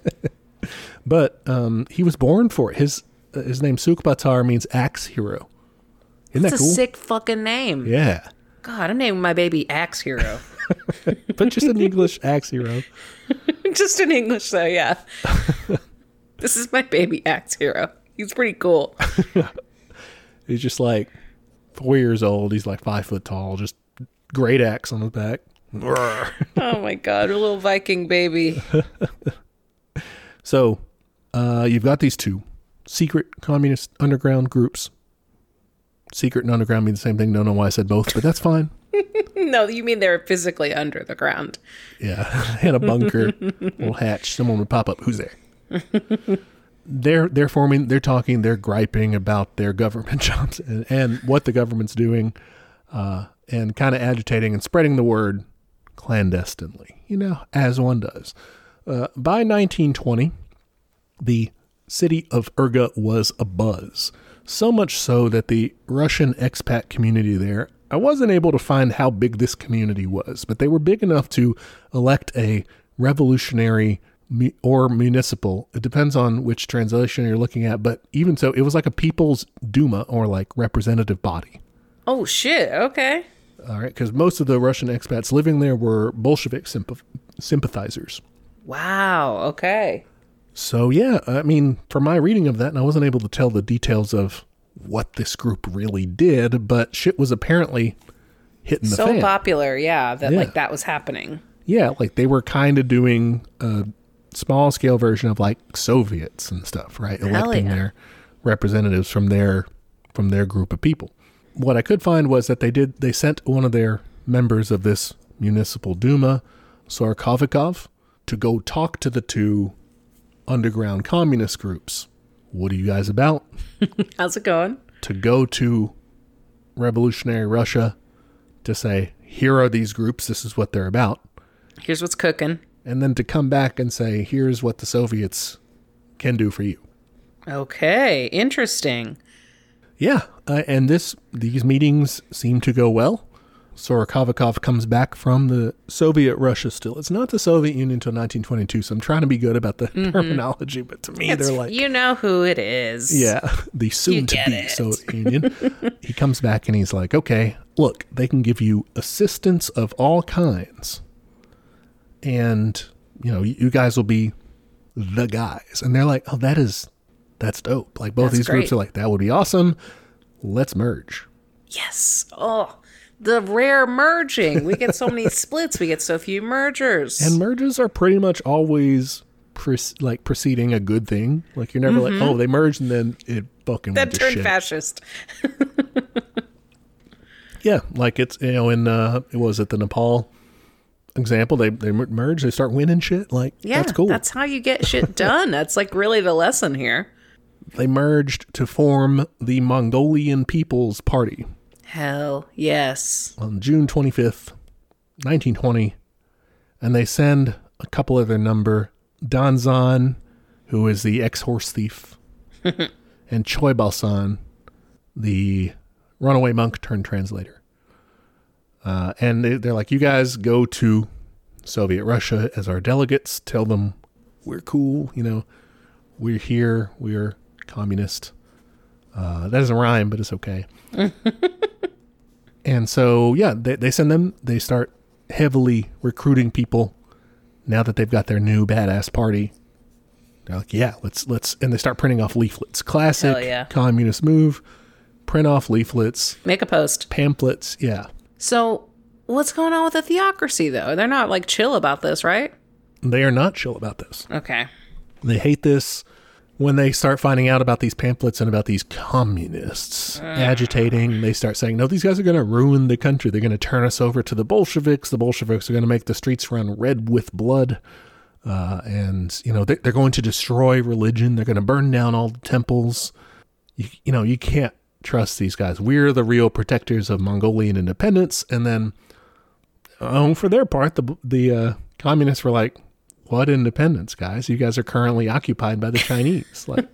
But um, he was born for it. His uh, his name Sukbatar means axe hero. Isn't That's that cool? a sick fucking name. Yeah. God, I'm naming my baby Axe Hero. But just an English axe hero. Just in English, though. Yeah. This is my baby Axe Hero. He's pretty cool. He's just like four years old. He's like five foot tall. Just great axe on his back. Oh my God, a little Viking baby. So, uh, you've got these two secret communist underground groups. Secret and underground mean the same thing. Don't know why I said both, but that's fine. No, you mean they're physically under the ground. Yeah, in a bunker, little hatch. Someone would pop up. Who's there? they're they're forming. They're talking. They're griping about their government jobs and, and what the government's doing, uh, and kind of agitating and spreading the word clandestinely. You know, as one does. Uh, by nineteen twenty, the city of Urga was abuzz. So much so that the Russian expat community there, I wasn't able to find how big this community was, but they were big enough to elect a revolutionary or municipal. It depends on which translation you're looking at, but even so, it was like a people's Duma or like representative body. Oh, shit. Okay. All right, because most of the Russian expats living there were Bolshevik sympath- sympathizers. Wow. Okay. So, yeah, I mean, from my reading of that, and I wasn't able to tell the details of what this group really did, but shit was apparently hitting the so fan. So popular, yeah, that yeah. like that was happening. Yeah, like they were kind of doing a small-scale version of like Soviets and stuff, right? Hell Electing yeah. their representatives from their from their group of people. What I could find was that they did they sent one of their members of this municipal Duma, Sorkovikov, to go talk to the two underground communist groups. What are you guys about? How's it going? To go to revolutionary Russia to say, here are these groups, this is what they're about. Here's what's cooking. And then to come back and say, here's what the Soviets can do for you. Okay, interesting. Yeah, uh, and this these meetings seem to go well. Sorkovikov comes back from the Soviet Russia still. It's not the Soviet Union until nineteen twenty-two, so I'm trying to be good about the mm-hmm. terminology, but to me it's, they're like... You know who it is. Yeah, the soon-to-be Soviet Union. He comes back and he's like, okay, look, they can give you assistance of all kinds. And, you know, you guys will be the guys. And they're like, oh, that is, that's dope. Like both that's these great. groups are like, that would be awesome. Let's merge. Yes. Oh, the rare merging. We get so many splits. We get so few mergers. And merges are pretty much always pre- like preceding a good thing. Like you're never mm-hmm. like, oh, they merged and then it fucking that went to turned shit. fascist. Yeah, like it's, you know, in, uh, it was at the Nepal example, they they merge, they start winning shit. Like, yeah, that's cool. That's how you get shit done. That's like really the lesson here. They merged to form the Mongolian People's Party. Hell yes. On June twenty-fifth, nineteen twenty. And they send a couple of their number, Danzan, who is the ex-horse thief, and Choi Balsan, the runaway monk turned translator. Uh, and they, they're like, you guys go to Soviet Russia as our delegates. Tell them we're cool. You know, we're here. We're communist. Uh, that doesn't rhyme, but it's okay. And so, yeah, they, they send them. They start heavily recruiting people now that they've got their new badass party. They're like, yeah, let's, let's, and they start printing off leaflets. Classic yeah. communist move. Print off leaflets. Make a post. Pamphlets, yeah. So, what's going on with the theocracy, though? They're not, like, chill about this, right? They are not chill about this. Okay. They hate this. When they start finding out about these pamphlets and about these communists uh. agitating, they start saying, no, these guys are going to ruin the country. They're going to turn us over to the Bolsheviks. The Bolsheviks are going to make the streets run red with blood. Uh, and, you know, they, they're going to destroy religion. They're going to burn down all the temples. You, you know, you can't trust these guys. We're the real protectors of Mongolian independence. And then, oh, for their part, the the uh, communists were like, what independence, guys? You guys are currently occupied by the Chinese. Like,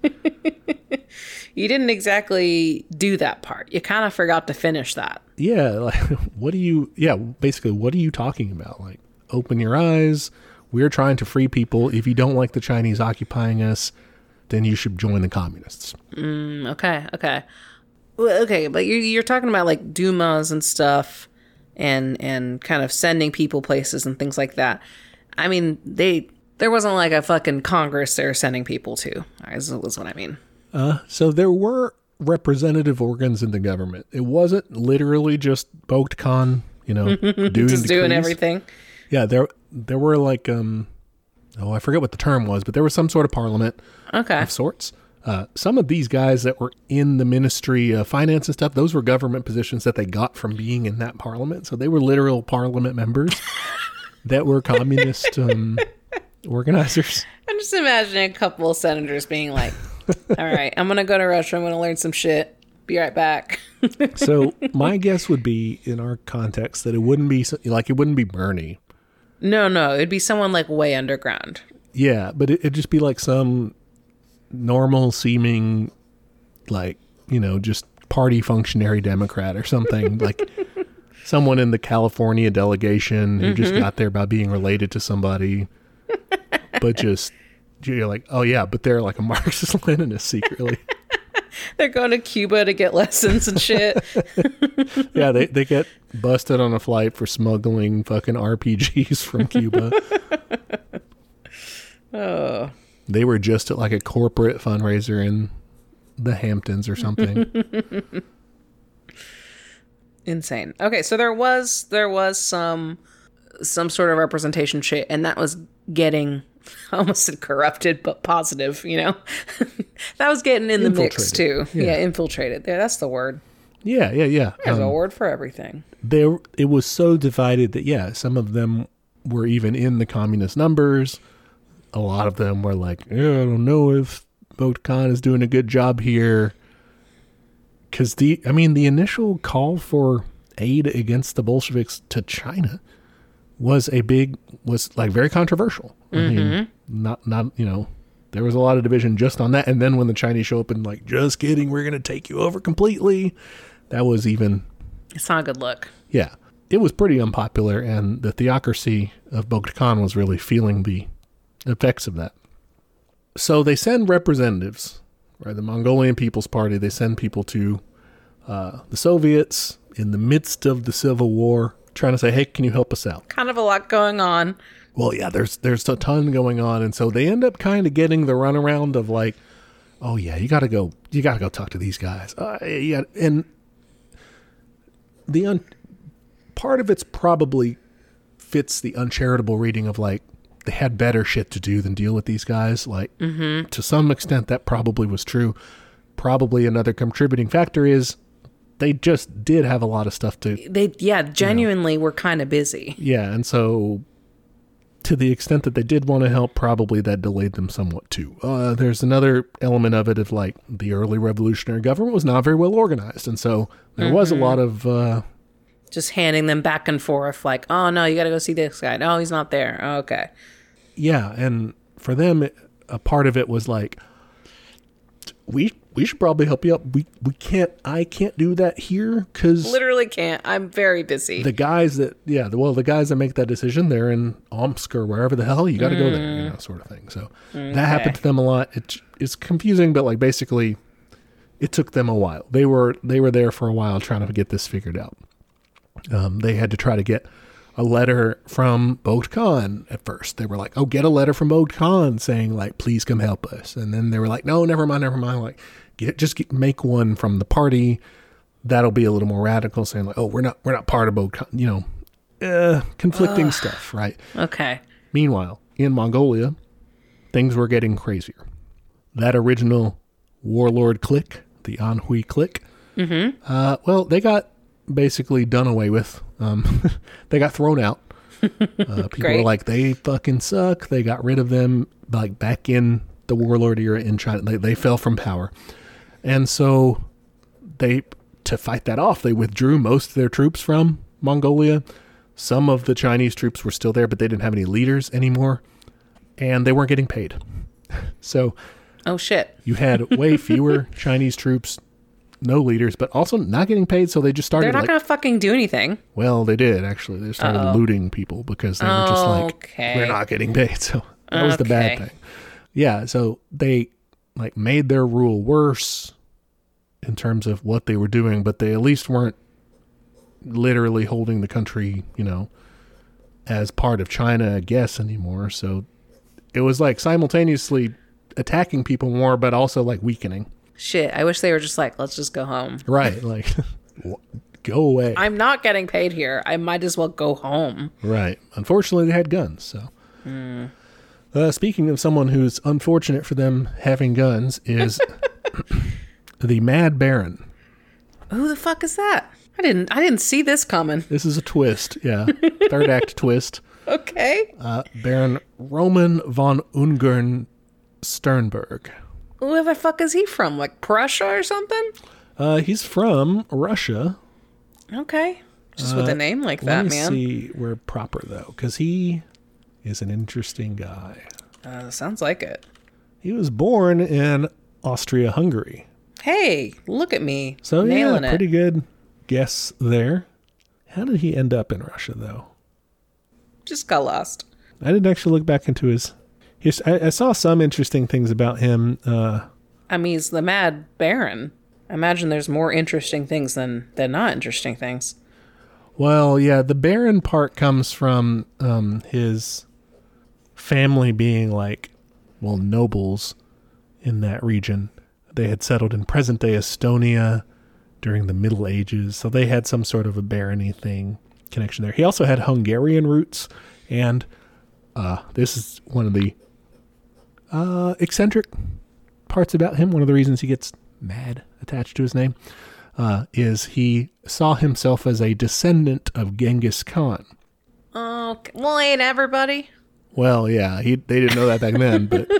you didn't exactly do that part. You kind of forgot to finish that. Yeah. Like, what do you, yeah, basically, what are you talking about? Like, open your eyes. We're trying to free people. If you don't like the Chinese occupying us, then you should join the communists. Mm, okay. Okay. Well, okay. But you're, you're talking about like Dumas and stuff and, and kind of sending people places and things like that. I mean, they there wasn't like a fucking Congress they were sending people to, is, is what I mean. Uh, so there were representative organs in the government. It wasn't literally just Bogd Khan, you know, doing just doing decrees. everything. Yeah, there there were like, um, oh, I forget what the term was, but there was some sort of parliament okay. of sorts. Uh, some of these guys that were in the Ministry of Finance and stuff, those were government positions that they got from being in that parliament. So they were literal parliament members. That were communist um, organizers. I'm just imagining a couple of senators being like, all right, I'm going to go to Russia. I'm going to learn some shit. Be right back. So my guess would be, in our context, that it wouldn't be, like, it wouldn't be Bernie. No, no. It'd be someone, like, way underground. Yeah, but it, it'd just be, like, some normal-seeming, like, you know, just party functionary Democrat or something. Like... Someone in the California delegation who mm-hmm. just got there by being related to somebody, but just, you're like, oh yeah, but they're like a Marxist-Leninist secretly. They're going to Cuba to get lessons and shit. Yeah, they, they get busted on a flight for smuggling fucking R P Gs from Cuba. Oh. They were just at like a corporate fundraiser in the Hamptons or something. Insane. Okay, so there was there was some some sort of representation shit, and that was getting I almost said corrupted, but positive, you know? That was getting in the mix too. Yeah. yeah, infiltrated. Yeah, that's the word. Yeah, yeah, yeah. There's um, a word for everything. There it was so divided that yeah, some of them were even in the communist numbers. A lot of them were like, yeah, I don't know if Bogd Khan is doing a good job here. Because the, I mean, the initial call for aid against the Bolsheviks to China was a big, was like very controversial. Mm-hmm. I mean, not, not, you know, there was a lot of division just on that. And then when the Chinese show up and like, just kidding, we're going to take you over completely. That was even. It's not a good look. Yeah. It was pretty unpopular. And the theocracy of Bogd Khan was really feeling the effects of that. So they send representatives. Right, the Mongolian People's Party, they send people to uh, the Soviets in the midst of the Civil War, trying to say, hey, can you help us out? Kind of a lot going on. Well, yeah, there's there's a ton going on. And so they end up kind of getting the runaround of like, oh, yeah, you got to go, you got to go talk to these guys. Uh, yeah, and the un, part of it's probably fits the uncharitable reading of like they had better shit to do than deal with these guys. Like Mm-hmm. to some extent that probably was true. Probably another contributing factor is they just did have a lot of stuff to. They, yeah, genuinely were kind of busy. Yeah, and so to the extent that they did want to help, probably that delayed them somewhat too. Uh, there's another element of it of like the early revolutionary government was not very well organized, and so there mm-hmm. was a lot of uh, just handing them back and forth, like, oh no, you got to go see this guy. No, he's not there. Oh, okay. Yeah, and for them, a part of it was like, we we should probably help you out. We we can't. I can't do that here because literally can't. I'm very busy. The guys that yeah, the, well, the guys that make that decision, they're in Omsk or wherever the hell. You got to mm. go there, you know, sort of thing. So okay. that happened to them a lot. It, it's confusing, but like basically, it took them a while. They were they were there for a while trying to get this figured out. Um, they had to try to get a letter from Bogd Khan at first. They were like, oh, get a letter from Bogd Khan saying like, please come help us. And then they were like, no, never mind, never mind. Like, get just get, make one from the party. That'll be a little more radical, saying like, oh, we're not we're not part of Bogd Khan. You know, uh, conflicting Ugh. stuff, right? Okay. Meanwhile, in Mongolia, things were getting crazier. That original warlord clique, the Anhui clique, mm-hmm. uh, well, they got basically done away with. Um, they got thrown out. Uh, people were like, they fucking suck. They got rid of them, like back in the warlord era in China. They, they fell from power. And so they, to fight that off, they withdrew most of their troops from Mongolia. Some of the Chinese troops were still there, but they didn't have any leaders anymore. And they weren't getting paid. So, oh shit. You had way fewer Chinese troops, no leaders, but also not getting paid, so they just started. They're not like, going to fucking do anything. Well, they did actually. They started Uh-oh. looting people because they were just like, okay. we're not getting paid. So that was okay. the bad thing. Yeah, so they like made their rule worse in terms of what they were doing, but they at least weren't literally holding the country, you know, as part of China, I guess, anymore. So it was like simultaneously attacking people more, but also like weakening. Shit, I wish they were just like, let's just go home. Right, like, go away. I'm not getting paid here. I might as well go home. Right. Unfortunately, they had guns, so. Mm. Uh, speaking of someone who's unfortunate for them having guns is the Mad Baron. Who the fuck is that? I didn't I didn't see this coming. This is a twist, yeah. Third act twist. Okay. Uh, Baron Roman von Ungern Sternberg. Where the fuck is he from? Like Prussia or something? Uh, he's from Russia. Okay. Just uh, with a name like that, man. Let me see where proper, though, because he is an interesting guy. Uh, sounds like it. He was born in Austria-Hungary. Hey, look at me. So, nailing yeah, pretty it. good guess there. How did he end up in Russia, though? Just got lost. I didn't actually look back into his... his I, I saw some interesting things about him. Uh, I mean, he's the Mad Baron. I imagine there's more interesting things than, than not interesting things. Well, yeah, the Baron part comes from um, his family being like, well, nobles in that region. They had settled in present-day Estonia during the Middle Ages, so they had some sort of a barony thing connection there. He also had Hungarian roots, and uh, this is one of the uh, eccentric parts about him. One of the reasons he gets mad attached to his name uh, is he saw himself as a descendant of Genghis Khan. Oh, well, ain't everybody? Well, yeah, he they didn't know that back then, but...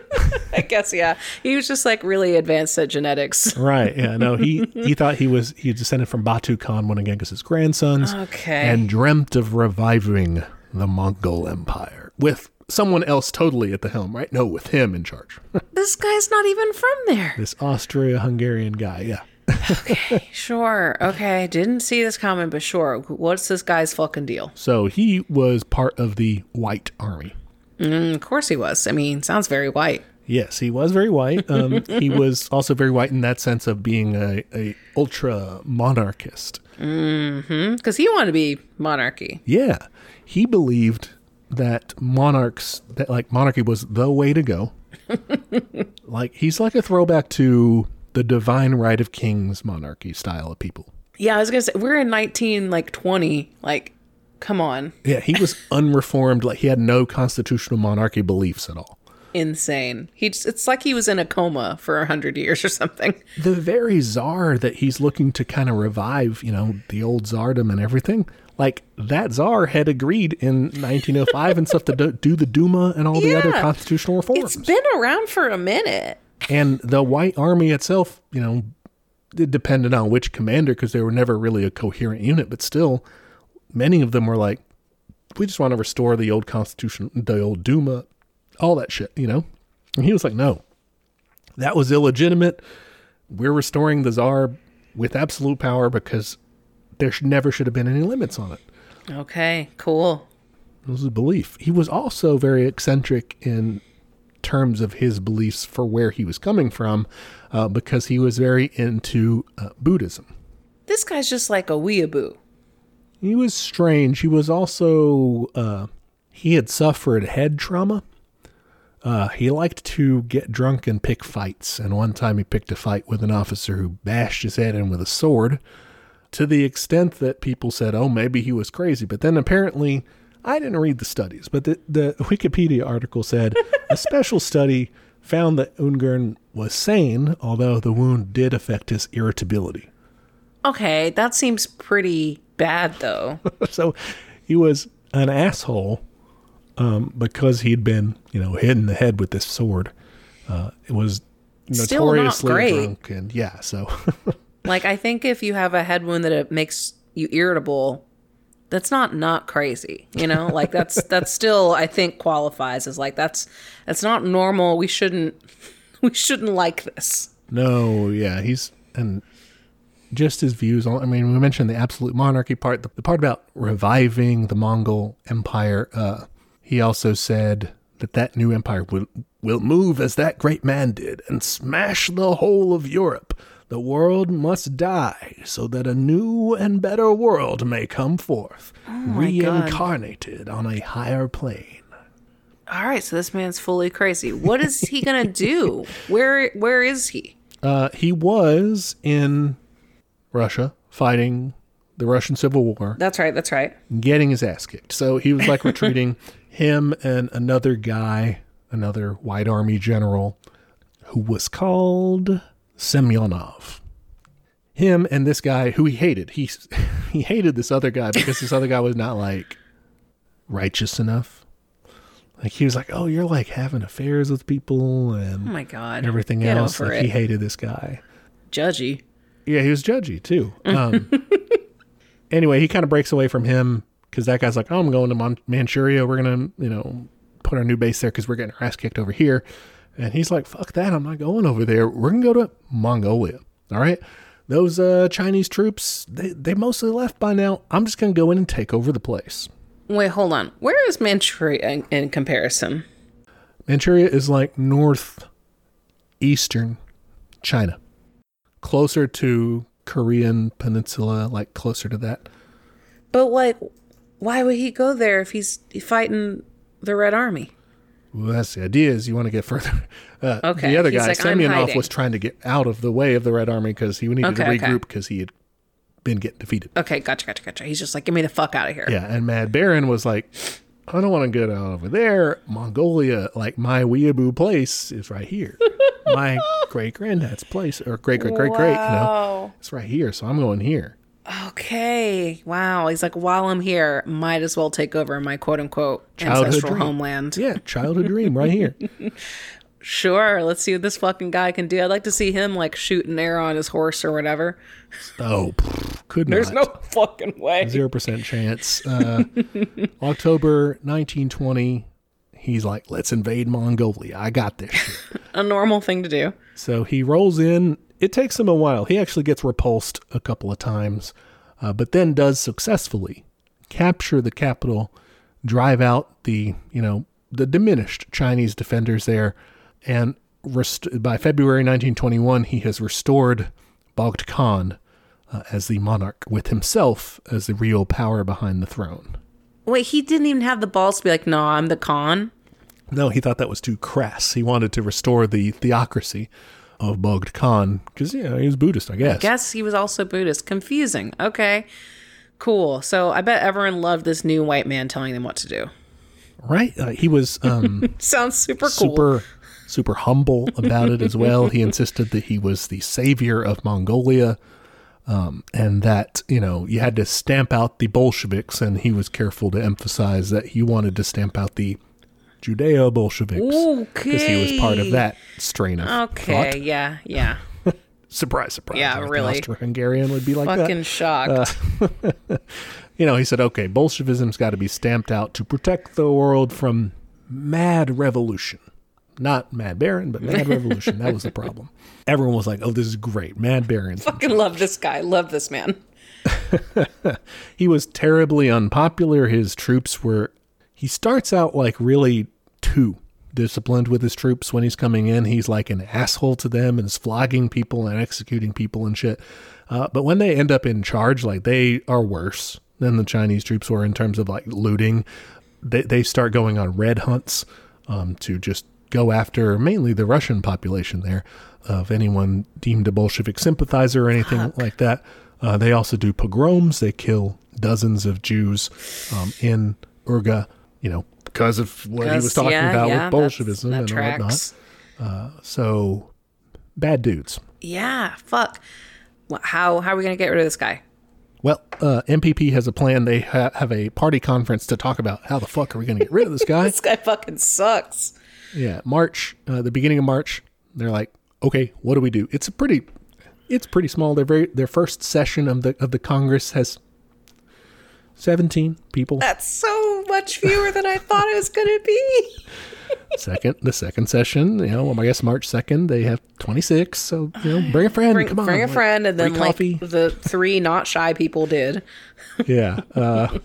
I guess, yeah. He was just like really advanced at genetics. Right, yeah. No, he, he thought he was he descended from Batu Khan, one of Genghis's grandsons. Okay. And dreamt of reviving the Mongol Empire with someone else totally at the helm, right? No, with him in charge. This guy's not even from there. This Austria-Hungarian guy, yeah. Okay, sure. Okay, didn't see this coming, but sure. What's this guy's fucking deal? So he was part of the White Army. Mm, of course he was. I mean, sounds very white. Yes, he was very white. Um, he was also very white in that sense of being a, a ultra monarchist. Mm-hmm. Because he wanted to be monarchy. Yeah, he believed that monarchs, that like monarchy was the way to go. Like he's like a throwback to the divine right of kings monarchy style of people. Yeah, I was gonna say we're in nineteen like twenty. Like, come on, Yeah, he was unreformed. Like he had no constitutional monarchy beliefs at all. insane. He just, it's like he was in a coma for a hundred years or something. The very czar that he's looking to kind of revive, you know, the old czardom and everything, like that czar had agreed in nineteen oh five and stuff to do, do the Duma and all the Yeah. other constitutional reforms. It's been around for a minute. And the White Army itself, you know, it depended on which commander because they were never really a coherent unit, but still, many of them were like, we just want to restore the old constitution, the old Duma, all that shit, you know? And he was like, no, that was illegitimate. We're restoring the czar with absolute power because there should, never should have been any limits on it. Okay, cool. It was his belief. He was also very eccentric in terms of his beliefs for where he was coming from uh, because he was very into uh, Buddhism. This guy's just like a weeaboo. He was strange. He was also, uh, he had suffered head trauma. Uh, he liked to get drunk and pick fights. And one time he picked a fight with an officer who bashed his head in with a sword to the extent that people said, oh, maybe he was crazy. But then apparently, I didn't read the studies, but the, the Wikipedia article said a special study found that Ungern was sane, although the wound did affect his irritability. Okay, that seems pretty bad though. So he was an asshole um, because he'd been, you know, hit in the head with this sword. Uh, it was Still not notoriously great. drunk, and yeah, so Like, I think if you have a head wound that it makes you irritable, that's not not crazy, you know? Like, that's that's still, I think, qualifies as like, that's that's not normal. We shouldn't we shouldn't like this. no, yeah, he's and just his views on. I mean, we mentioned the absolute monarchy part, the, the part about reviving the Mongol Empire. Uh, he also said that that new empire will will move as that great man did and smash the whole of Europe. The world must die so that a new and better world may come forth, my God. reincarnated on a higher plane. All right, so this man's fully crazy. What is he gonna do? Where where is he? Uh, he was in Russia fighting the Russian Civil War, That's right, that's right. getting his ass kicked. So he was like retreating. Him and another guy, another White Army general, who was called Semyonov. Him and this guy who he hated. He he hated this other guy because this other guy was not like righteous enough. Like he was like, oh, you're like having affairs with people and Oh my God. everything Get else. over Like it. he hated this guy. Judgy. Yeah, he was judgy too. Um, anyway, he kind of breaks away from him because that guy's like, oh, I'm going to Mon- Manchuria. We're going to, you know, put our new base there because we're getting our ass kicked over here. And he's like, fuck that. I'm not going over there. We're going to go to Mongolia. All right. Those uh, Chinese troops, they, they mostly left by now. I'm just going to go in and take over the place. Wait, hold on. Where is Manchuria in, in comparison? Manchuria is like northeastern China, closer to Korean Peninsula, like closer to that. But like, why would he go there if he's fighting the Red Army? Well, that's the idea is you want to get further. Uh, Okay, The other he's guy, like, I'm Semyonov, hiding. was trying to get out of the way of the Red Army because he needed Okay, to okay. regroup because he had been getting defeated. Okay, gotcha, gotcha, gotcha. He's just like, get me the fuck out of here. Yeah, and Mad Baron was like, I don't want to get out over there. Mongolia, like my weeaboo place is right here. My great granddad's place, or great great great great, you know, Wow. it's right here. So I'm going here. Okay. Wow. He's like, while I'm here, might as well take over my quote unquote Childhood ancestral dream. homeland. Yeah, childhood dream right here. Sure. Let's see what this fucking guy can do. I'd like to see him like shoot an arrow on his horse or whatever. Oh, pff, could not. There's no fucking way. Zero percent chance. Uh, October nineteen twenty, he's like, let's invade Mongolia. I got this shit. A normal thing to do. So he rolls in. It takes him a while. He actually gets repulsed a couple of times, uh, but then does successfully capture the capital, drive out the, you know, the diminished Chinese defenders there. And rest- by February nineteen twenty-one, he has restored Bogd Khan uh, as the monarch, with himself as the real power behind the throne. Wait, he didn't even have the balls to be like, no, I'm the Khan. No, he thought that was too crass. He wanted to restore the theocracy. of Bogd Khan, because, you know, he was Buddhist, I guess. I guess he was also Buddhist. Confusing. Okay. Cool. So I bet everyone loved this new white man telling them what to do. Right? Uh, he was um, Sounds super cool. super, super humble about it as well. He insisted that he was the savior of Mongolia, um, and that, you know, you had to stamp out the Bolsheviks, and he was careful to emphasize that he wanted to stamp out the Judeo-Bolsheviks. Okay. Because he was part of that strain of Okay. thought. Yeah. Yeah. Surprise, surprise. Yeah, really. Austro-Hungarian would be like Fucking that. shocked. Uh, you know, he said, okay, Bolshevism's got to be stamped out to protect the world from mad revolution. Not Mad Baron, but mad revolution. That was the problem. Everyone was like, oh, this is great. Mad Baron's. Fucking love this guy. Love this man. He was terribly unpopular. His troops were, he starts out like really too disciplined with his troops when he's coming in. He's like an asshole to them and is flogging people and executing people and shit. Uh, but when they end up in charge, like they are worse than the Chinese troops were in terms of like looting. They, they start going on red hunts um, to just go after mainly the Russian population there of anyone deemed a Bolshevik sympathizer or anything Fuck. like that. Uh, they also do pogroms. They kill dozens of Jews um, in Urga, you know, because of what he was talking yeah, about yeah, with Bolshevism that and tracks. whatnot. Uh, so bad dudes. Yeah. Fuck. Wh- How how are we gonna get rid of this guy? Well, uh, M P P has a plan. They ha- have a party conference to talk about how the fuck are we going to get rid of this guy. This guy fucking sucks. Yeah, March, uh, the beginning of March, they're like, okay, what do we do? It's a pretty, it's pretty small. Their very their first session of the of the Congress has seventeen people. That's so much fewer than I thought it was gonna be. Second, the second session, you know, I guess March second, they have twenty-six. So, you know, bring a friend. Bring, Come on, bring a like, friend, and then free like coffee. the three not shy people did. Yeah. Uh,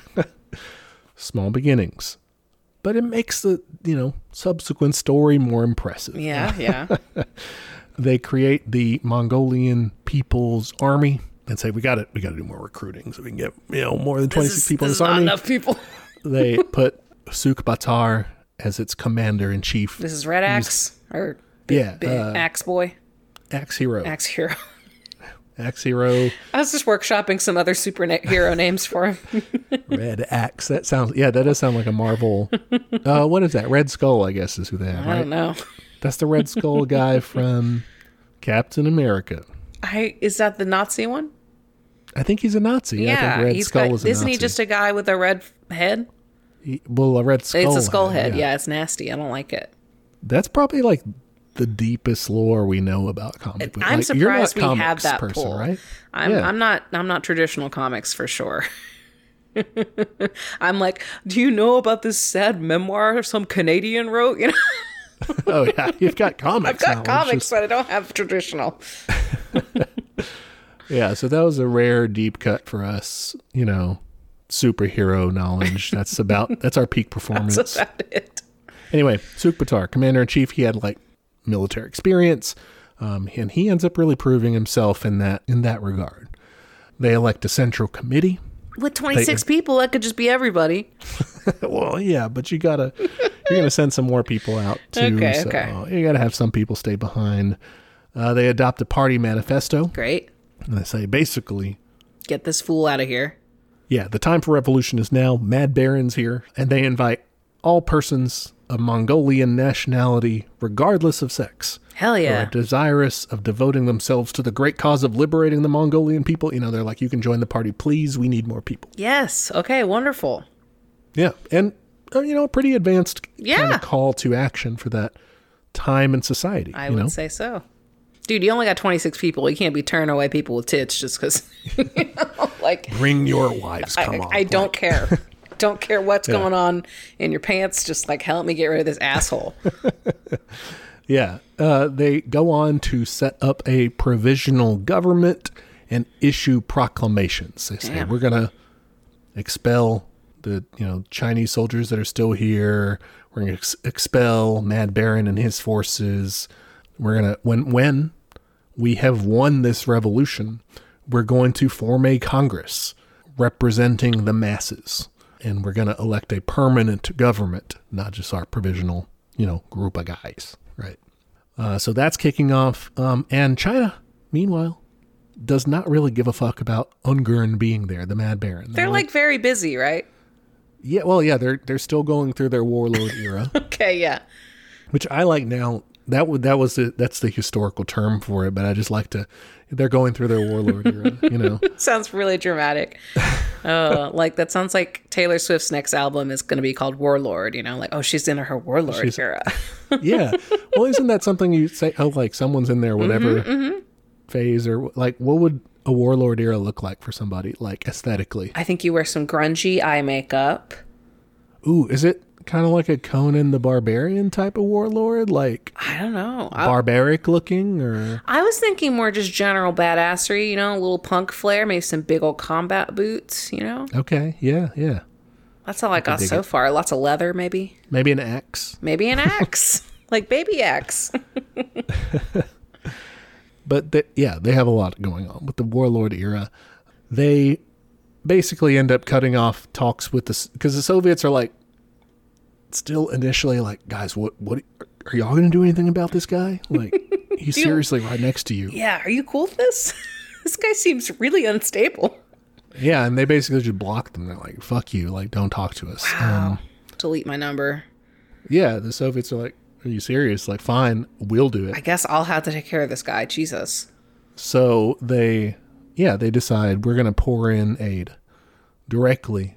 small beginnings. But it makes the, you know, subsequent story more impressive. Yeah, yeah. They create the Mongolian People's Army and say, we got to we got to do more recruiting so we can get, you know, more than twenty-six This is, people this in is this not army. enough people. They put Suk Batar as its commander-in-chief. This is Red Axe or Big, Yeah, Big uh, Axe Boy, Axe Hero. Axe Hero. Axe Hero. I was just workshopping some other superhero names for him. Red Axe. That sounds, yeah, that does sound like a Marvel. Uh, what is that? Red Skull, I guess, is who they have, I right? don't know. That's the Red Skull guy from Captain America. I is that the Nazi one? I think he's a Nazi. I Yeah, think Red he's Skull got. is a Isn't Nazi. he just a guy with a red head? He- well, a Red Skull. It's a skull head. head, Yeah. It's nasty. I don't like it. That's probably like the deepest lore we know about comic books. I'm Like, you're not surprised we have comics that person, pull. right? I'm Yeah. I'm not I'm not traditional comics for sure. I'm like, do you know about this sad memoir some Canadian wrote? You know, Oh yeah, you've got comics. I've got knowledge, comics, just- but I don't have traditional. Yeah, so that was a rare deep cut for us. You know, superhero knowledge. That's about that's our peak performance. That's about it. Anyway, Suk Batar, commander in chief, he had like military experience, um, and he ends up really proving himself in that in that regard. They elect a central committee. With twenty-six people, that could just be everybody. Well, yeah, but you gotta you're gonna send some more people out too. Okay, so okay. you gotta have some people stay behind. Uh, they adopt a party manifesto, Great. and they say basically, Get this fool out of here. yeah, the time for revolution is now. Mad Baron's here, and they invite all persons of Mongolian nationality, regardless of sex, Hell who yeah. are desirous of devoting themselves to the great cause of liberating the Mongolian people. You know, they're like, you can join the party, please. We need more people. Yes. Okay, wonderful. Yeah, and uh, you know, a pretty advanced kind Yeah. of call to action for that time in society. I you would know? say so. Dude, you only got twenty-six people. You can't be turning away people with tits just because, you know, like, Bring your wives. Come I, on. I don't like, care. Don't care what's Yeah. going on in your pants. Just like, help me get rid of this asshole. Yeah, uh, they go on to set up a provisional government and issue proclamations. They say Damn. we're gonna expel the you know Chinese soldiers that are still here. We're gonna ex- expel Mad Baron and his forces. We're gonna when when we have won this revolution, we're going to form a Congress representing the masses, and we're gonna elect a permanent government, not just our provisional you know group of guys. Right. Uh, so that's kicking off. Um, and China, meanwhile, does not really give a fuck about Ungern being there, the Mad Baron. They're, They're like, like very busy, right? Yeah, well, yeah, they're they're still going through their warlord era. Okay, yeah. Which I like now. That would that was the, that's the historical term for it, but I just like to. They're going through their warlord era, you know. Sounds really dramatic. Oh, like that sounds like Taylor Swift's next album is going to be called Warlord. You know, like oh, she's in her warlord she's, era. Yeah. Well, isn't that something you say? Oh, like someone's in their whatever mm-hmm, mm-hmm. phase, or like what would a warlord era look like for somebody, like aesthetically? I think you wear some grungy eye makeup. Ooh, is it kind of like a Conan the Barbarian type of warlord? Like I don't know, barbaric looking, or I was thinking more just general badassery. You know, a little punk flair, maybe some big old combat boots. You know. Okay. Yeah. Yeah. That's all I, I got so it. far. Lots of leather, maybe. Maybe an axe. Maybe an axe, like baby axe. But they, yeah, they have a lot going on with the warlord era. They basically end up cutting off talks with the because the Soviets are like still initially like, guys, what what are y'all going to do anything about this guy? Like he's seriously right next to you. Yeah, are you cool with this? This guy seems really unstable. Yeah, and they basically just block them. They're like, fuck you, like don't talk to us. Wow. Um, delete my number. Yeah, the Soviets are like, are you serious? Like, fine, we'll do it. I guess I'll have to take care of this guy. Jesus. So they, yeah, they decide we're going to pour in aid directly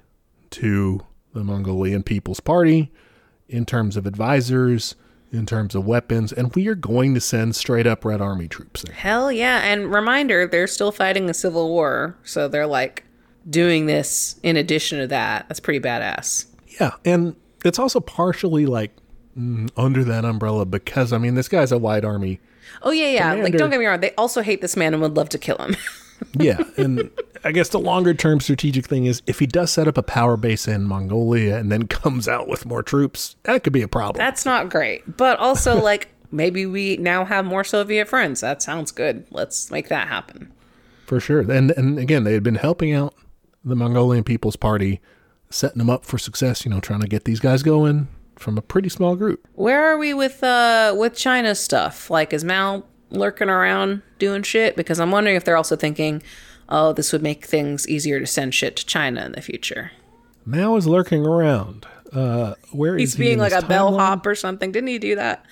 to the Mongolian People's Party in terms of advisors, in terms of weapons, and we are going to send straight up Red Army troops there. Hell yeah. And reminder, they're still fighting a civil war. So they're like doing this in addition to that. That's pretty badass. Yeah. And it's also partially like, under that umbrella because I mean this guy's a White Army. Oh yeah, yeah. Commander. Like don't get me wrong, they also hate this man and would love to kill him. Yeah, and I guess the longer term strategic thing is if he does set up a power base in Mongolia and then comes out with more troops, that could be a problem. That's not great. But also like maybe we now have more Soviet friends. That sounds good. Let's make that happen. For sure. And and again, they had been helping out the Mongolian People's Party, setting them up for success, you know, trying to get these guys going. From a pretty small group. Where are we with uh with China stuff? Like, is Mao lurking around doing shit? Because I'm wondering if they're also thinking, oh, this would make things easier to send shit to China in the future. Mao is lurking around. Uh, where He's is being he like a timeline? bellhop or something. Didn't he do that?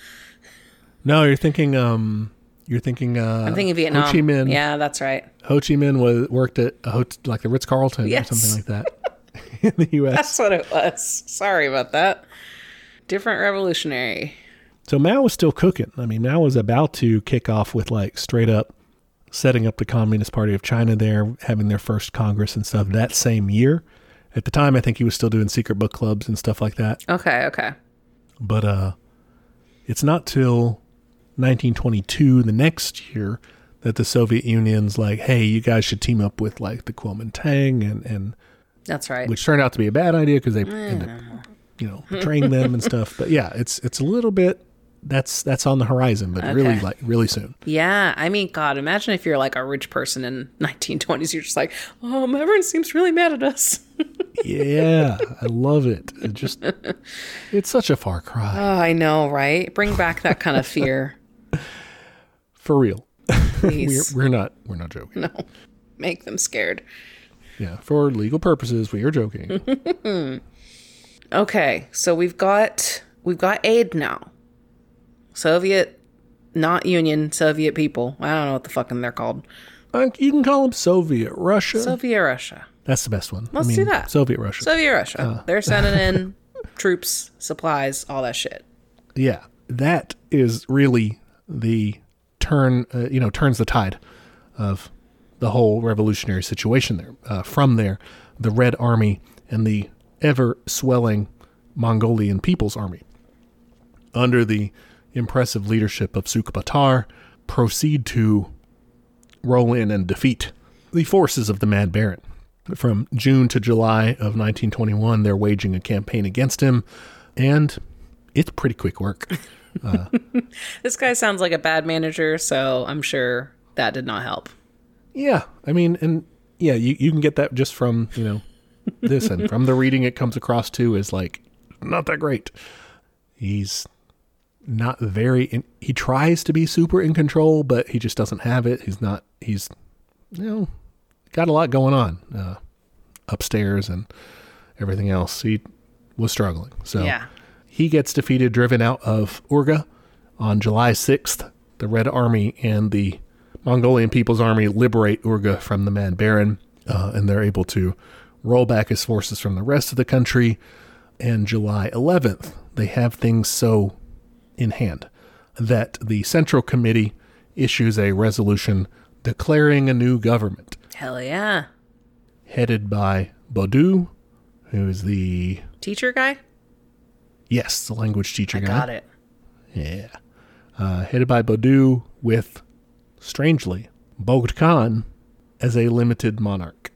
No, you're thinking. Um, you're thinking. Uh, I'm thinking Vietnam. Ho Chi Minh. Yeah, that's right. Ho Chi Minh was worked at a hot, like the Ritz Carlton yes. or something like that in the U S. That's what it was. Sorry about that. Different revolutionary. So Mao was still cooking. I mean, Mao was about to kick off with like straight up setting up the Communist Party of China there, having their first Congress and stuff that same year. At the time, I think he was still doing secret book clubs and stuff like that. Okay, okay. But uh, it's not till nineteen twenty-two, the next year, that the Soviet Union's like, hey, you guys should team up with like the Kuomintang and, and that's right. Which turned out to be a bad idea because they ended up you know, betraying them and stuff. But yeah, it's it's a little bit that's that's on the horizon, but okay. really like really soon. Yeah, I mean, God, imagine if you're like a rich person in nineteen twenties, you're just like, oh, everyone seems really mad at us. Yeah, I love it. It just it's such a far cry. Oh, I know, right? Bring back that kind of fear. For real. Please. we're, we're not we're not joking. No, make them scared. Yeah, for legal purposes, we are joking. Okay, so we've got we've got aid now. Soviet, not Union, Soviet people. I don't know what the fucking they're called. Uh, you can call them Soviet Russia. Soviet Russia. That's the best one. Let's I mean, do that. Soviet Russia. Soviet Russia. Uh. They're sending in troops, supplies, all that shit. Yeah, that is really the turn. Uh, you know, turns the tide of the whole revolutionary situation there. Uh, from there, the Red Army and the ever-swelling Mongolian People's Army, under the impressive leadership of Sukhbatar, proceed to roll in and defeat the forces of the Mad Baron. From June to July of nineteen twenty-one, they're waging a campaign against him, and it's pretty quick work. Uh, this guy sounds like a bad manager, so I'm sure that did not help. Yeah, I mean, and yeah, you, you can get that just from, you know, this, and from the reading it comes across too is like not that great. He's not very, in, he tries to be super in control, but he just doesn't have it. He's not, he's, you know, got a lot going on uh, upstairs and everything else. He was struggling. So Yeah. he gets defeated, driven out of Urga on July sixth. The Red Army and the Mongolian People's Army liberate Urga from the Mad Baron, uh, and they're able to roll back his forces from the rest of the country. And July eleventh, they have things so in hand that the Central Committee issues a resolution declaring a new government. Hell yeah. Headed by Bodu, who is the... Teacher guy? Yes, the language teacher I guy. got it. Yeah. Uh, headed by Bodu with, strangely, Bogd Khan as a limited monarch.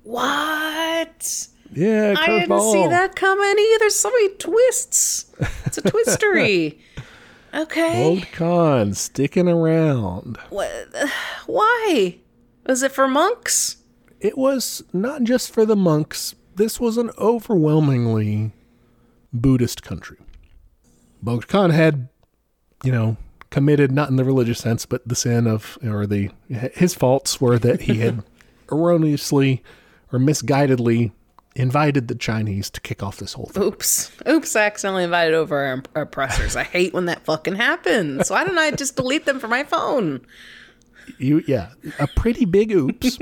What? Yeah, I didn't see that coming either. So many twists. It's a twistery. Okay. Bogd Khan sticking around. What? Why? Was it for monks? It was not just for the monks. This was an overwhelmingly Buddhist country. Bogd Khan had, you know, committed, not in the religious sense, but the sin of, or the, his faults were that he had erroneously or misguidedly invited the Chinese to kick off this whole thing. Oops. Oops, I accidentally invited over our imp- oppressors. I hate when that fucking happens. Why don't I just delete them from my phone? You, yeah, a pretty big oops.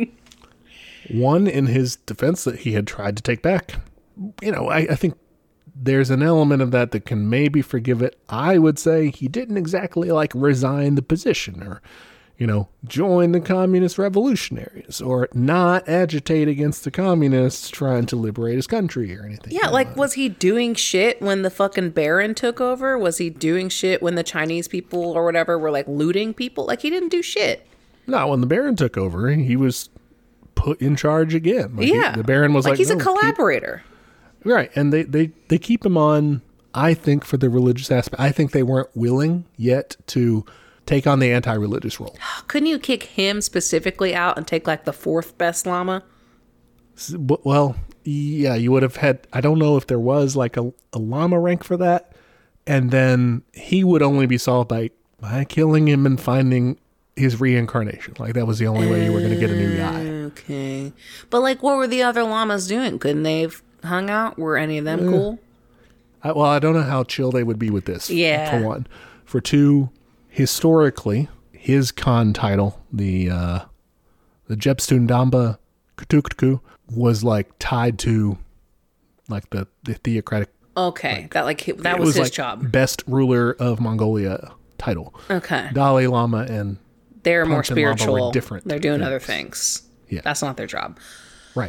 One in his defense that he had tried to take back. You know, I, I think there's an element of that that can maybe forgive it. I would say he didn't exactly like resign the position or, you know, join the communist revolutionaries or not agitate against the communists trying to liberate his country or anything. Yeah, like, was he doing shit when the fucking Baron took over? Was he doing shit when the Chinese people or whatever were, like, looting people? Like, he didn't do shit. No, when the Baron took over, he was put in charge again. Like Yeah. He, the Baron was like, like he's no, a collaborator. Keep, right. And they, they, they keep him on, I think, for the religious aspect. I think they weren't willing yet to take on the anti-religious role. Couldn't you kick him specifically out and take, like, the fourth best llama? Well, yeah, you would have had, I don't know if there was like a, a llama rank for that. And then he would only be solved by, by killing him and finding his reincarnation. Like, that was the only way you were going to get a new guy. Okay. But, like, what were the other llamas doing? Couldn't they have hung out? Were any of them Mm. cool? I, well, I don't know how chill they would be with this. Yeah. For one. For two, historically, his Khan title, the uh, the Jebstun Damba Kutukku, was like tied to like the, the theocratic. Okay. Like, that, like, that it was, his like job. Best ruler of Mongolia title. Okay. Dalai Lama and They're more Panchen Lama were spiritual. different They're doing things. other things. Yeah. That's not their job. Right.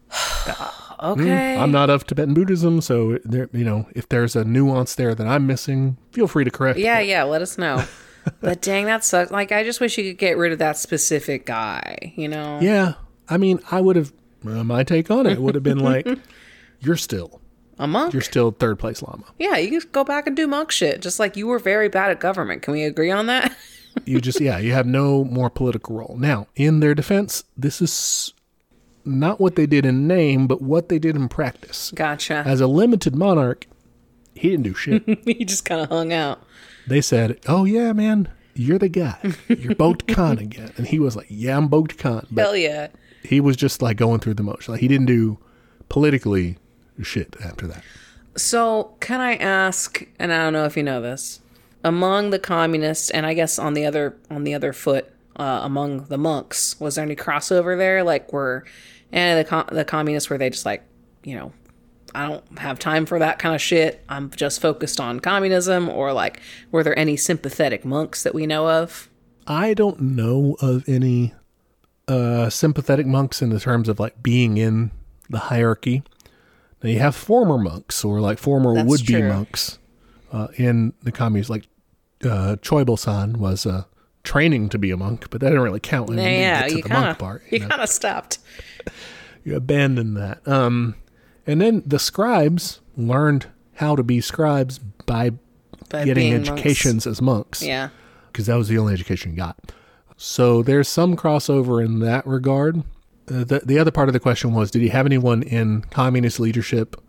Okay. I'm not of Tibetan Buddhism, so there, you know, if there's a nuance there that I'm missing, feel free to correct. Yeah, me. yeah, let us know. But dang, that sucks. Like, I just wish you could get rid of that specific guy, you know? Yeah. I mean, I would have, uh, my take on it would have been like, you're still, A monk? you're still third place Lama. Yeah, you can go back and do monk shit. Just like you were very bad at government. Can we agree on that? You just, yeah, you have no more political role. Now, in their defense, this is not what they did in name, but what they did in practice. Gotcha. As a limited monarch, he didn't do shit. He just kind of hung out. They said, oh, yeah, man, you're the guy. You're Bogd Khan again. And he was like, yeah, I'm Bogd Khan. But Hell yeah. he was just like going through the motion. Like, he didn't do politically shit after that. So, can I ask, and I don't know if you know this, among the communists, and I guess on the other on the other foot, uh, among the monks, was there any crossover there? Like, were any of the com- the communists were they just like, you know, I don't have time for that kind of shit. I'm just focused on communism, or like, were there any sympathetic monks that we know of? I don't know of any uh, sympathetic monks in the terms of like being in the hierarchy. Now you have former monks or like former That's would-be true. monks uh, in the communists. Like uh, Choibal-san was uh, training to be a monk, but that didn't really count when you Yeah, get to you the kind monk of part. you know? kind of stopped. You abandon that. Um, and then the scribes learned how to be scribes by, By getting being monks. educations as monks. Yeah. Because that was the only education you got. So there's some crossover in that regard. Uh, the, the other part of the question was, did he have anyone in communist leadership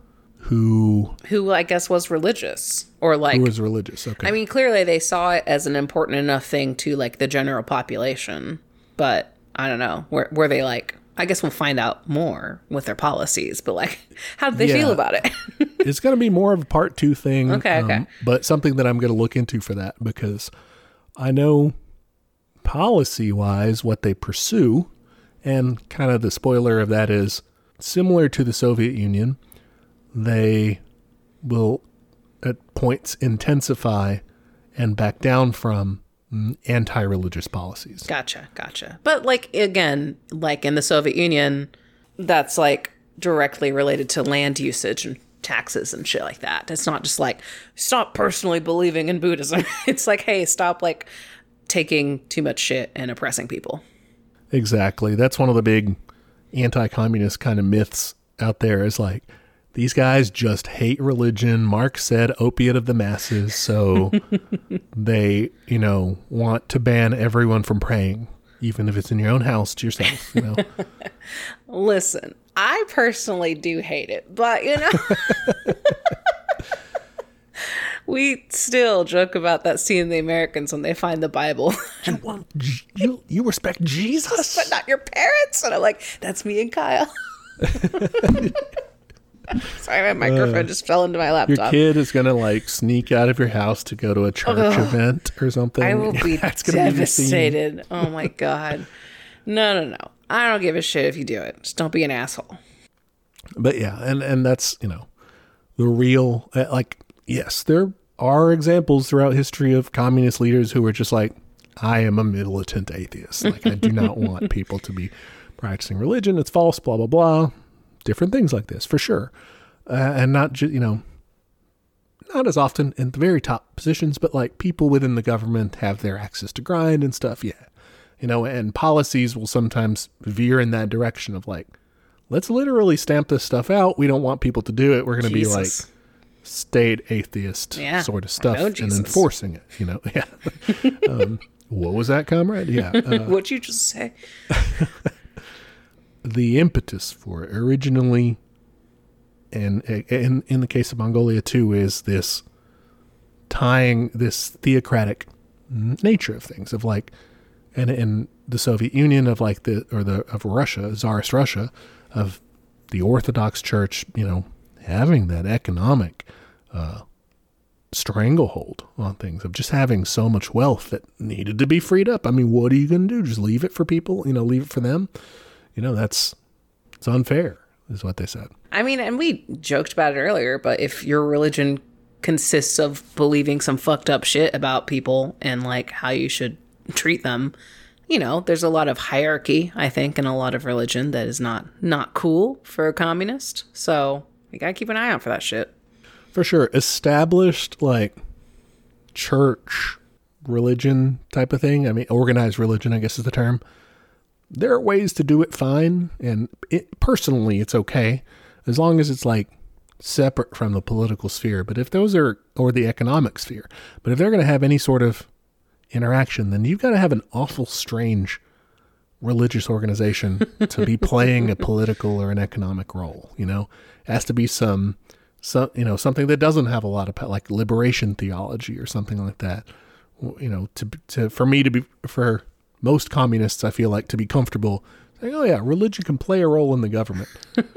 who Who I guess was religious or like who was religious. Okay. I mean, clearly they saw it as an important enough thing to like the general population, but I don't know. Were, were they like, I guess we'll find out more with their policies, but like, how did they Yeah. feel about it? It's going to be more of a part two thing. Okay, okay. um, but something that I'm going to look into for that, because I know policy wise what they pursue, and kind of the spoiler of that is similar to the Soviet Union. They will at points intensify and back down from mm, anti-religious policies. Gotcha, gotcha. But like, again, like in the Soviet Union, that's like directly related to land usage and taxes and shit like that. It's not just like, stop personally believing in Buddhism. It's like, hey, stop like taking too much shit and oppressing people. Exactly. That's one of the big anti-communist kind of myths out there, is like, these guys just hate religion. Marx said opiate of the masses. So they, you know, want to ban everyone from praying, even if it's in your own house to yourself, you know. Listen, I personally do hate it, but you know, we still joke about that scene in The Americans when they find the Bible. you, want, you, you respect Jesus? But not your parents. And I'm like, that's me and Kyle. Sorry, my microphone uh, just fell into my laptop. Your kid is going to like sneak out of your house to go to a church Ugh. event or something. I will be devastated. Be oh my God. No, no, no. I don't give a shit if you do it. Just don't be an asshole. But yeah, and, and that's, you know, the real, like, yes, there are examples throughout history of communist leaders who are just like, I am a militant atheist. Like, I do not want people to be practicing religion. It's false, blah, blah, blah. Different things like this, for sure. Uh, and not just, you know, not as often in the very top positions, but like people within the government have their access to grind and stuff. Yeah. You know, and policies will sometimes veer in that direction of like, let's literally stamp this stuff out. We don't want people to do it. We're going to be like state atheist yeah, sort of stuff and enforcing it, you know? Yeah. um, what was that, comrade? Yeah. Uh, What'd you just say? The impetus for it originally, and in, in the case of Mongolia too, is this tying this theocratic nature of things, of like, and in the Soviet Union of like the, or the, of Russia, Tsarist Russia, of the Orthodox Church, you know, having that economic uh, stranglehold on things, of just having so much wealth that needed to be freed up. I mean, what are you going to do? Just leave it for people, you know, leave it for them? You know, that's, it's unfair, is what they said. I mean, and we joked about it earlier, but if your religion consists of believing some fucked up shit about people and like how you should treat them, you know, there's a lot of hierarchy, I think, in a lot of religion that is not, not cool for a communist. So you gotta keep an eye out for that shit. For sure. Established, like, church religion type of thing. I mean, organized religion, I guess is the term. There are ways to do it fine, and it, personally, it's okay, as long as it's like separate from the political sphere. But if those are, or the economic sphere, but if they're going to have any sort of interaction, then you've got to have an awful strange religious organization to be playing a political or an economic role. You know, it has to be some, some, you know, something that doesn't have a lot of, like liberation theology or something like that. You know, to to for me to be for. Most communists, I feel like, to be comfortable saying, oh yeah, religion can play a role in the government.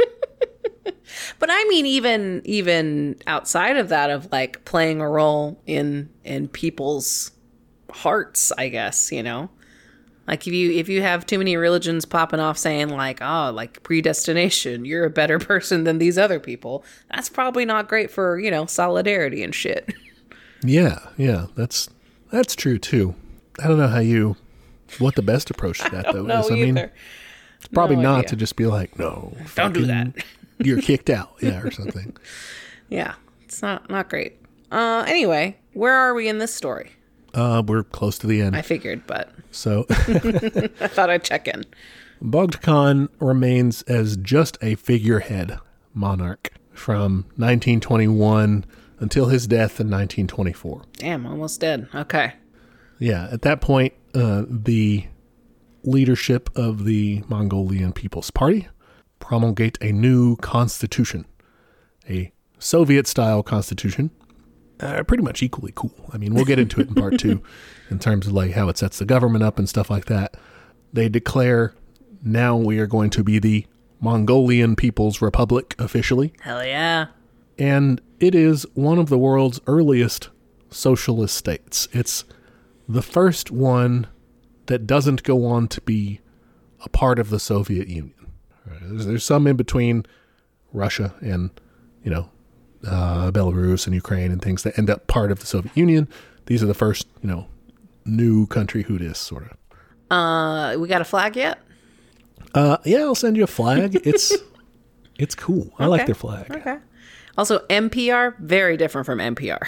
But I mean, even even outside of that, of like playing a role in in people's hearts, I guess, you know, like if you if you have too many religions popping off saying like, oh, like predestination, you're a better person than these other people, that's probably not great for, you know, solidarity and shit. Yeah, yeah, that's that's true too. I don't know how you. What the best approach to that, though, is. I mean, either. It's probably no not idea. To just be like, no, don't do that. You're kicked out. Yeah, or something. Yeah, it's not, not great. Uh, anyway, where are we in this story? Uh, we're close to the end. I figured, but. So. I thought I'd check in. Bogd Khan remains as just a figurehead monarch from nineteen twenty-one until his death in nineteen twenty-four. Damn, almost dead. Okay. Yeah, at that point, uh, the leadership of the Mongolian People's Party promulgate a new constitution, a Soviet-style constitution are pretty much equally cool. I mean, we'll get into it in part two in terms of like how it sets the government up and stuff like that. They declare now we are going to be the Mongolian People's Republic officially. Hell yeah. And it is one of the world's earliest socialist states. It's the first one that doesn't go on to be a part of the Soviet Union. Right. There's, there's some in between Russia and, you know, uh, Belarus and Ukraine and things that end up part of the Soviet Union. These are the first, you know, new country who dis, sort of. Uh, we got a flag yet? Uh, yeah, I'll send you a flag. It's it's cool. I okay. like their flag. Okay. Also, N P R, very different from N P R.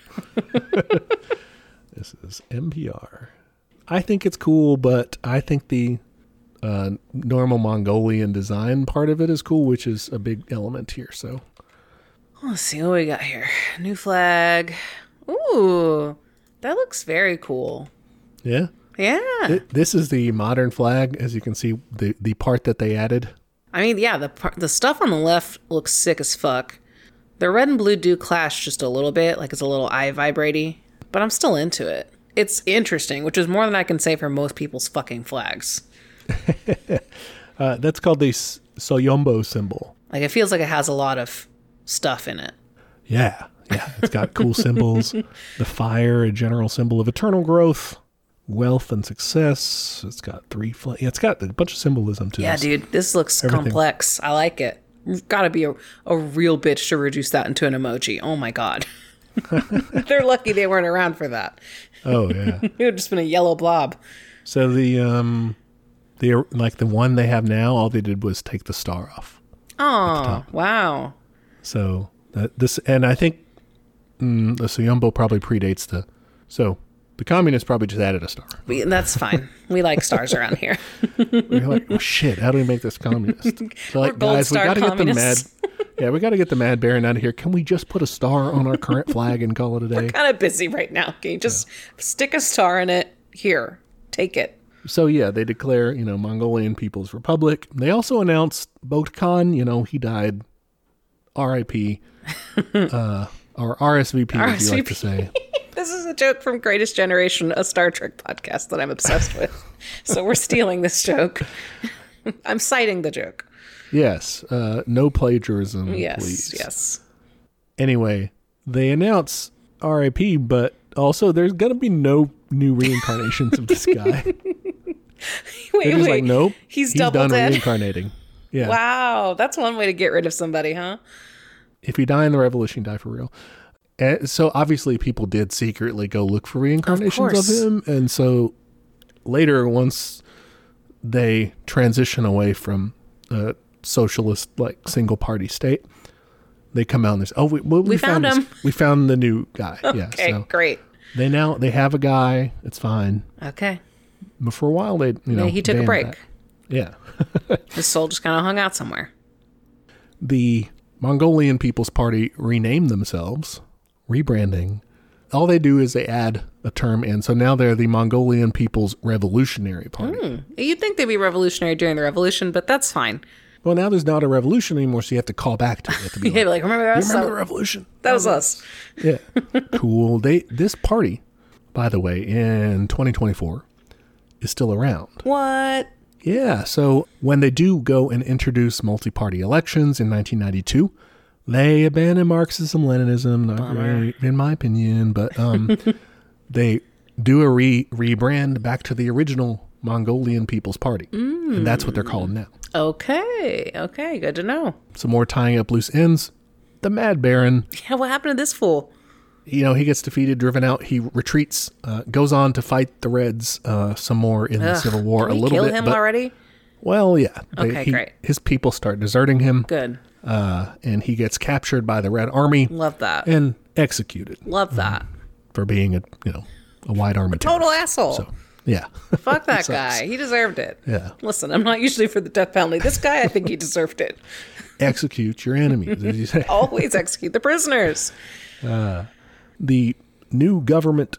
This is N P R. I think it's cool, but I think the uh, normal Mongolian design part of it is cool, which is a big element here. So let's see what we got here. New flag. Ooh, that looks very cool. Yeah. Yeah. Th- this is the modern flag, as you can see, the, the part that they added. I mean, yeah, the part, the stuff on the left looks sick as fuck. The red and blue do clash just a little bit, like it's a little eye vibratey, but I'm still into it. It's interesting, which is more than I can say for most people's fucking flags. uh, that's called the Soyombo symbol. Like, it feels like it has a lot of stuff in it. Yeah, yeah. It's got cool symbols. The fire, a general symbol of eternal growth, wealth and success. It's got three flags. Yeah, it's got a bunch of symbolism to it. Yeah, dude, this looks Everything. complex. I like it. You've got to be a, a real bitch to reduce that into an emoji. Oh my God. They're lucky they weren't around for that. Oh, yeah. It would have just been a yellow blob. So the, um, the, like the one they have now, all they did was take the star off. Oh, wow. So that this, and I think mm, the Soyombo probably predates the, so the communists probably just added a star. We, that's fine. We like stars around here. We're like, oh shit, how do we make this communist? So like, We're gold guys, we star got to get the mad, communists. yeah, we got to get the Mad Baron out of here. Can we just put a star on our current flag and call it a day? We're kind of busy right now. Can you just yeah. stick a star in it? Here, take it. So yeah, they declare, you know, Mongolian People's Republic. They also announced Boat Khan, you know, he died, R I P, uh, or R S V P, as you like to say. This is a joke from Greatest Generation, a Star Trek podcast that I'm obsessed with. So we're stealing this joke. I'm citing the joke. Yes. Uh, no plagiarism, yes, please. Yes. Anyway, they announce R I P, but also there's going to be no new reincarnations of this guy. wait, They're just wait. like, nope. He's, he's double done dead. reincarnating. Yeah. Wow. That's one way to get rid of somebody, huh? If you die in the revolution, die for real. And so obviously people did secretly go look for reincarnations of, of him. And so later, once they transition away from a socialist, like single party state, they come out and they say, oh, we, well, we, we found, found him. This, we found the new guy. Okay, yeah, so great. They now, they have a guy. It's fine. Okay. But for a while, they, you know, yeah, he took a break. That. Yeah. His soul just kind of hung out somewhere. The Mongolian People's Party renamed themselves, rebranding. All they do is they add a term in. So now they're the Mongolian People's Revolutionary Party. Mm. You'd think they'd be revolutionary during the revolution, but that's fine. Well, now there's not a revolution anymore, so you have to call back to it. To be yeah, like, remember that? You remember the revolution? That was us. Yeah. Cool. They This party, by the way, in twenty twenty-four is still around. What? Yeah. So when they do go and introduce multi-party elections in nineteen ninety-two, they abandon Marxism, Leninism, not Bummer. great, in my opinion, but um, they do a re rebrand back to the original Mongolian People's Party. Mm. And that's what they're called now. Okay. Okay. Good to know. Some more tying up loose ends. The Mad Baron. Yeah, what happened to this fool? You know, he gets defeated, driven out. He retreats, uh, goes on to fight the Reds uh, some more in Ugh, the Civil War did a we little kill bit. him but, already? Well, yeah. They, Okay, he, great. His people start deserting him. Good. Uh, and he gets captured by the Red Army. Love that. And executed. Love that. For being a, you know, a white army Total terrorist. asshole. So, yeah. Fuck that guy. He deserved it. Yeah. Listen, I'm not usually for the death penalty. This guy, I think he deserved it. Execute your enemies, as you say. Always execute the prisoners. Uh, the new government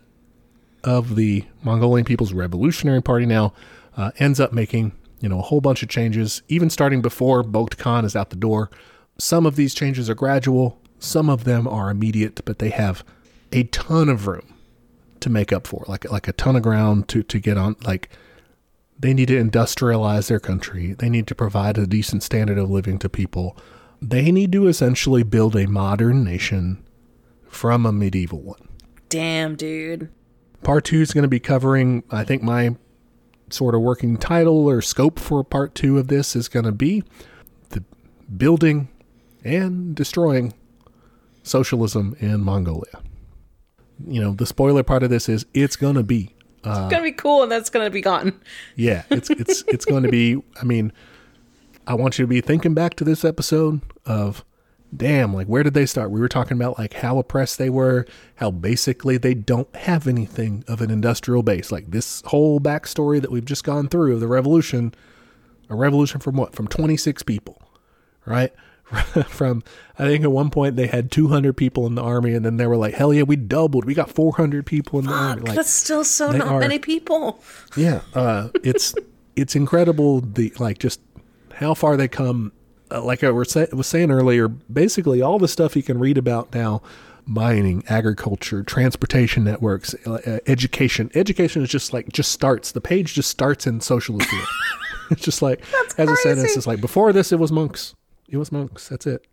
of the Mongolian People's Revolutionary Party now uh, ends up making, you know, a whole bunch of changes, even starting before Boat Khan is out the door. Some of these changes are gradual. some of them are immediate, but they have a ton of room to make up for, like like a ton of ground to, to get on. Like, they need to industrialize their country. They need to provide a decent standard of living to people. They need to essentially build a modern nation from a medieval one. Damn, dude. Part two is going to be covering, I think my sort of working title or scope for part two of this is going to be the building and destroying socialism in Mongolia. You know, the spoiler part of this is it's going to be. Uh, it's going to be cool, and that's going to be gone. Yeah, it's it's it's going to be, I mean, I want you to be thinking back to this episode of, damn, like, where did they start? We were talking about, like, how oppressed they were, how basically they don't have anything of an industrial base. Like, this whole backstory that we've just gone through of the revolution, a revolution from what? From twenty-six people, right? From, I think at one point they had two hundred people in the army, and then they were like, hell yeah, we doubled. We got four hundred people in the Fuck, army. Like, that's still so not are, many people. Yeah. Uh, it's, it's incredible. The, like, just how far they come. Uh, like I was, say, was saying earlier, basically all the stuff you can read about now, mining, agriculture, transportation networks, uh, education. Education is just like, just starts. The page just starts in socialism. It's just like, That's as crazy. a sentence, it's like, before this, it was monks. It was monks. That's it.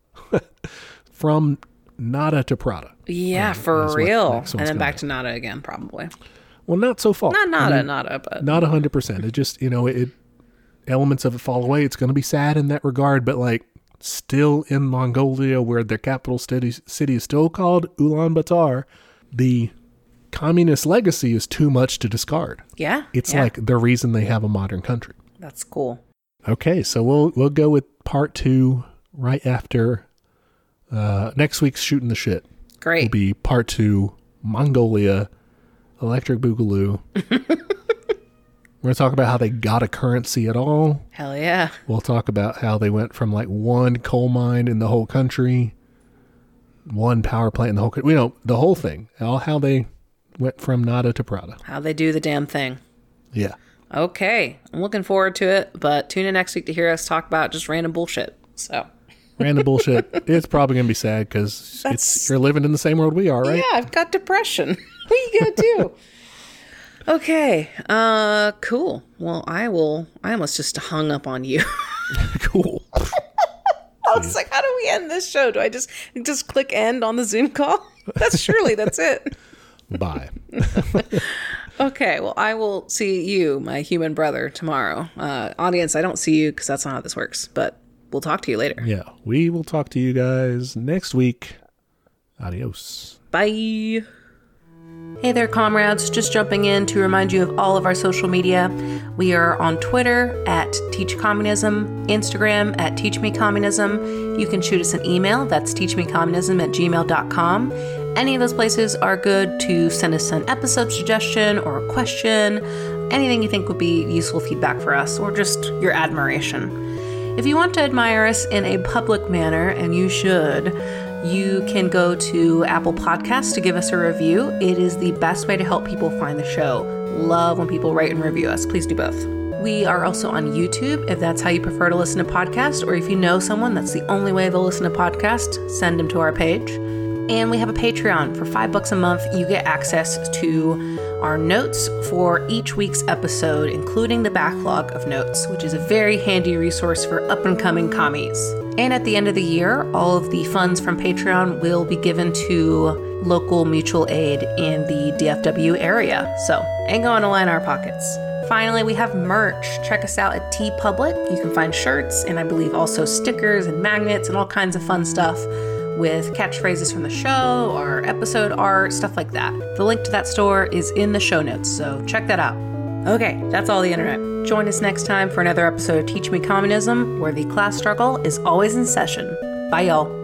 From nada to Prada. Yeah, uh, for is what real. next And one's then gonna back to nada again, probably. Well, not so far. Not nada, I mean, nada, but not one hundred percent. It just, you know, it elements of it fall away. It's going to be sad in that regard, but like still in Mongolia, where their capital city, city is still called Ulaanbaatar, the communist legacy is too much to discard. yeah. It's yeah. like the reason they have a modern country. That's cool. Okay, so we'll we'll go with part two right after uh, next week's Shooting the Shit. Great. Will be part two, Mongolia, Electric Boogaloo. We're going to talk about how they got a currency at all. Hell yeah. We'll talk about how they went from like one coal mine in the whole country, one power plant in the whole country. You know, the whole thing. All how they went from nada to Prada. How they do the damn thing. Yeah. Okay. I'm looking forward to it, but tune in next week to hear us talk about just random bullshit. So. Random bullshit. It's probably going to be sad because it's you're living in the same world we are, right? Yeah, I've got depression. What are you going to do? Okay. Uh, cool. Well, I will. I almost just hung up on you. Cool. I was like, how do we end this show? Do I just just click end on the Zoom call? That's surely that's it. Bye. Okay. Well, I will see you, my human brother, tomorrow. Uh, audience, I don't see you because that's not how this works, but we'll talk to you later. Yeah. We will talk to you guys next week. Adios. Bye. Hey there, comrades. Just jumping in to remind you of all of our social media. We are on Twitter at Teach Communism, Instagram at Teach Me Communism. You can shoot us an email. That's teachmecommunism at gmail dot com. Any of those places are good to send us an episode suggestion or a question, anything you think would be useful feedback for us, or just your admiration. If you want to admire us in a public manner, and you should, you can go to Apple Podcasts to give us a review. It is the best way to help people find the show. Love when people write and review us. Please do both. We are also on YouTube, if that's how you prefer to listen to podcasts, or if you know someone that's the only way they'll listen to podcasts, send them to our page. And we have a Patreon. For five bucks a month, you get access to our notes for each week's episode, including the backlog of notes, which is a very handy resource for up-and-coming commies. And at the end of the year, all of the funds from Patreon will be given to local mutual aid in the D F W area. So, ain't going to line our pockets. Finally, we have merch. Check us out at TeePublic. You can find shirts and I believe also stickers and magnets and all kinds of fun stuff with catchphrases from the show or episode art, stuff like that. The link to that store is in the show notes, so check that out. Okay, that's all the internet. Join us next time for another episode of Teach Me Communism, where the class struggle is always in session. Bye, y'all.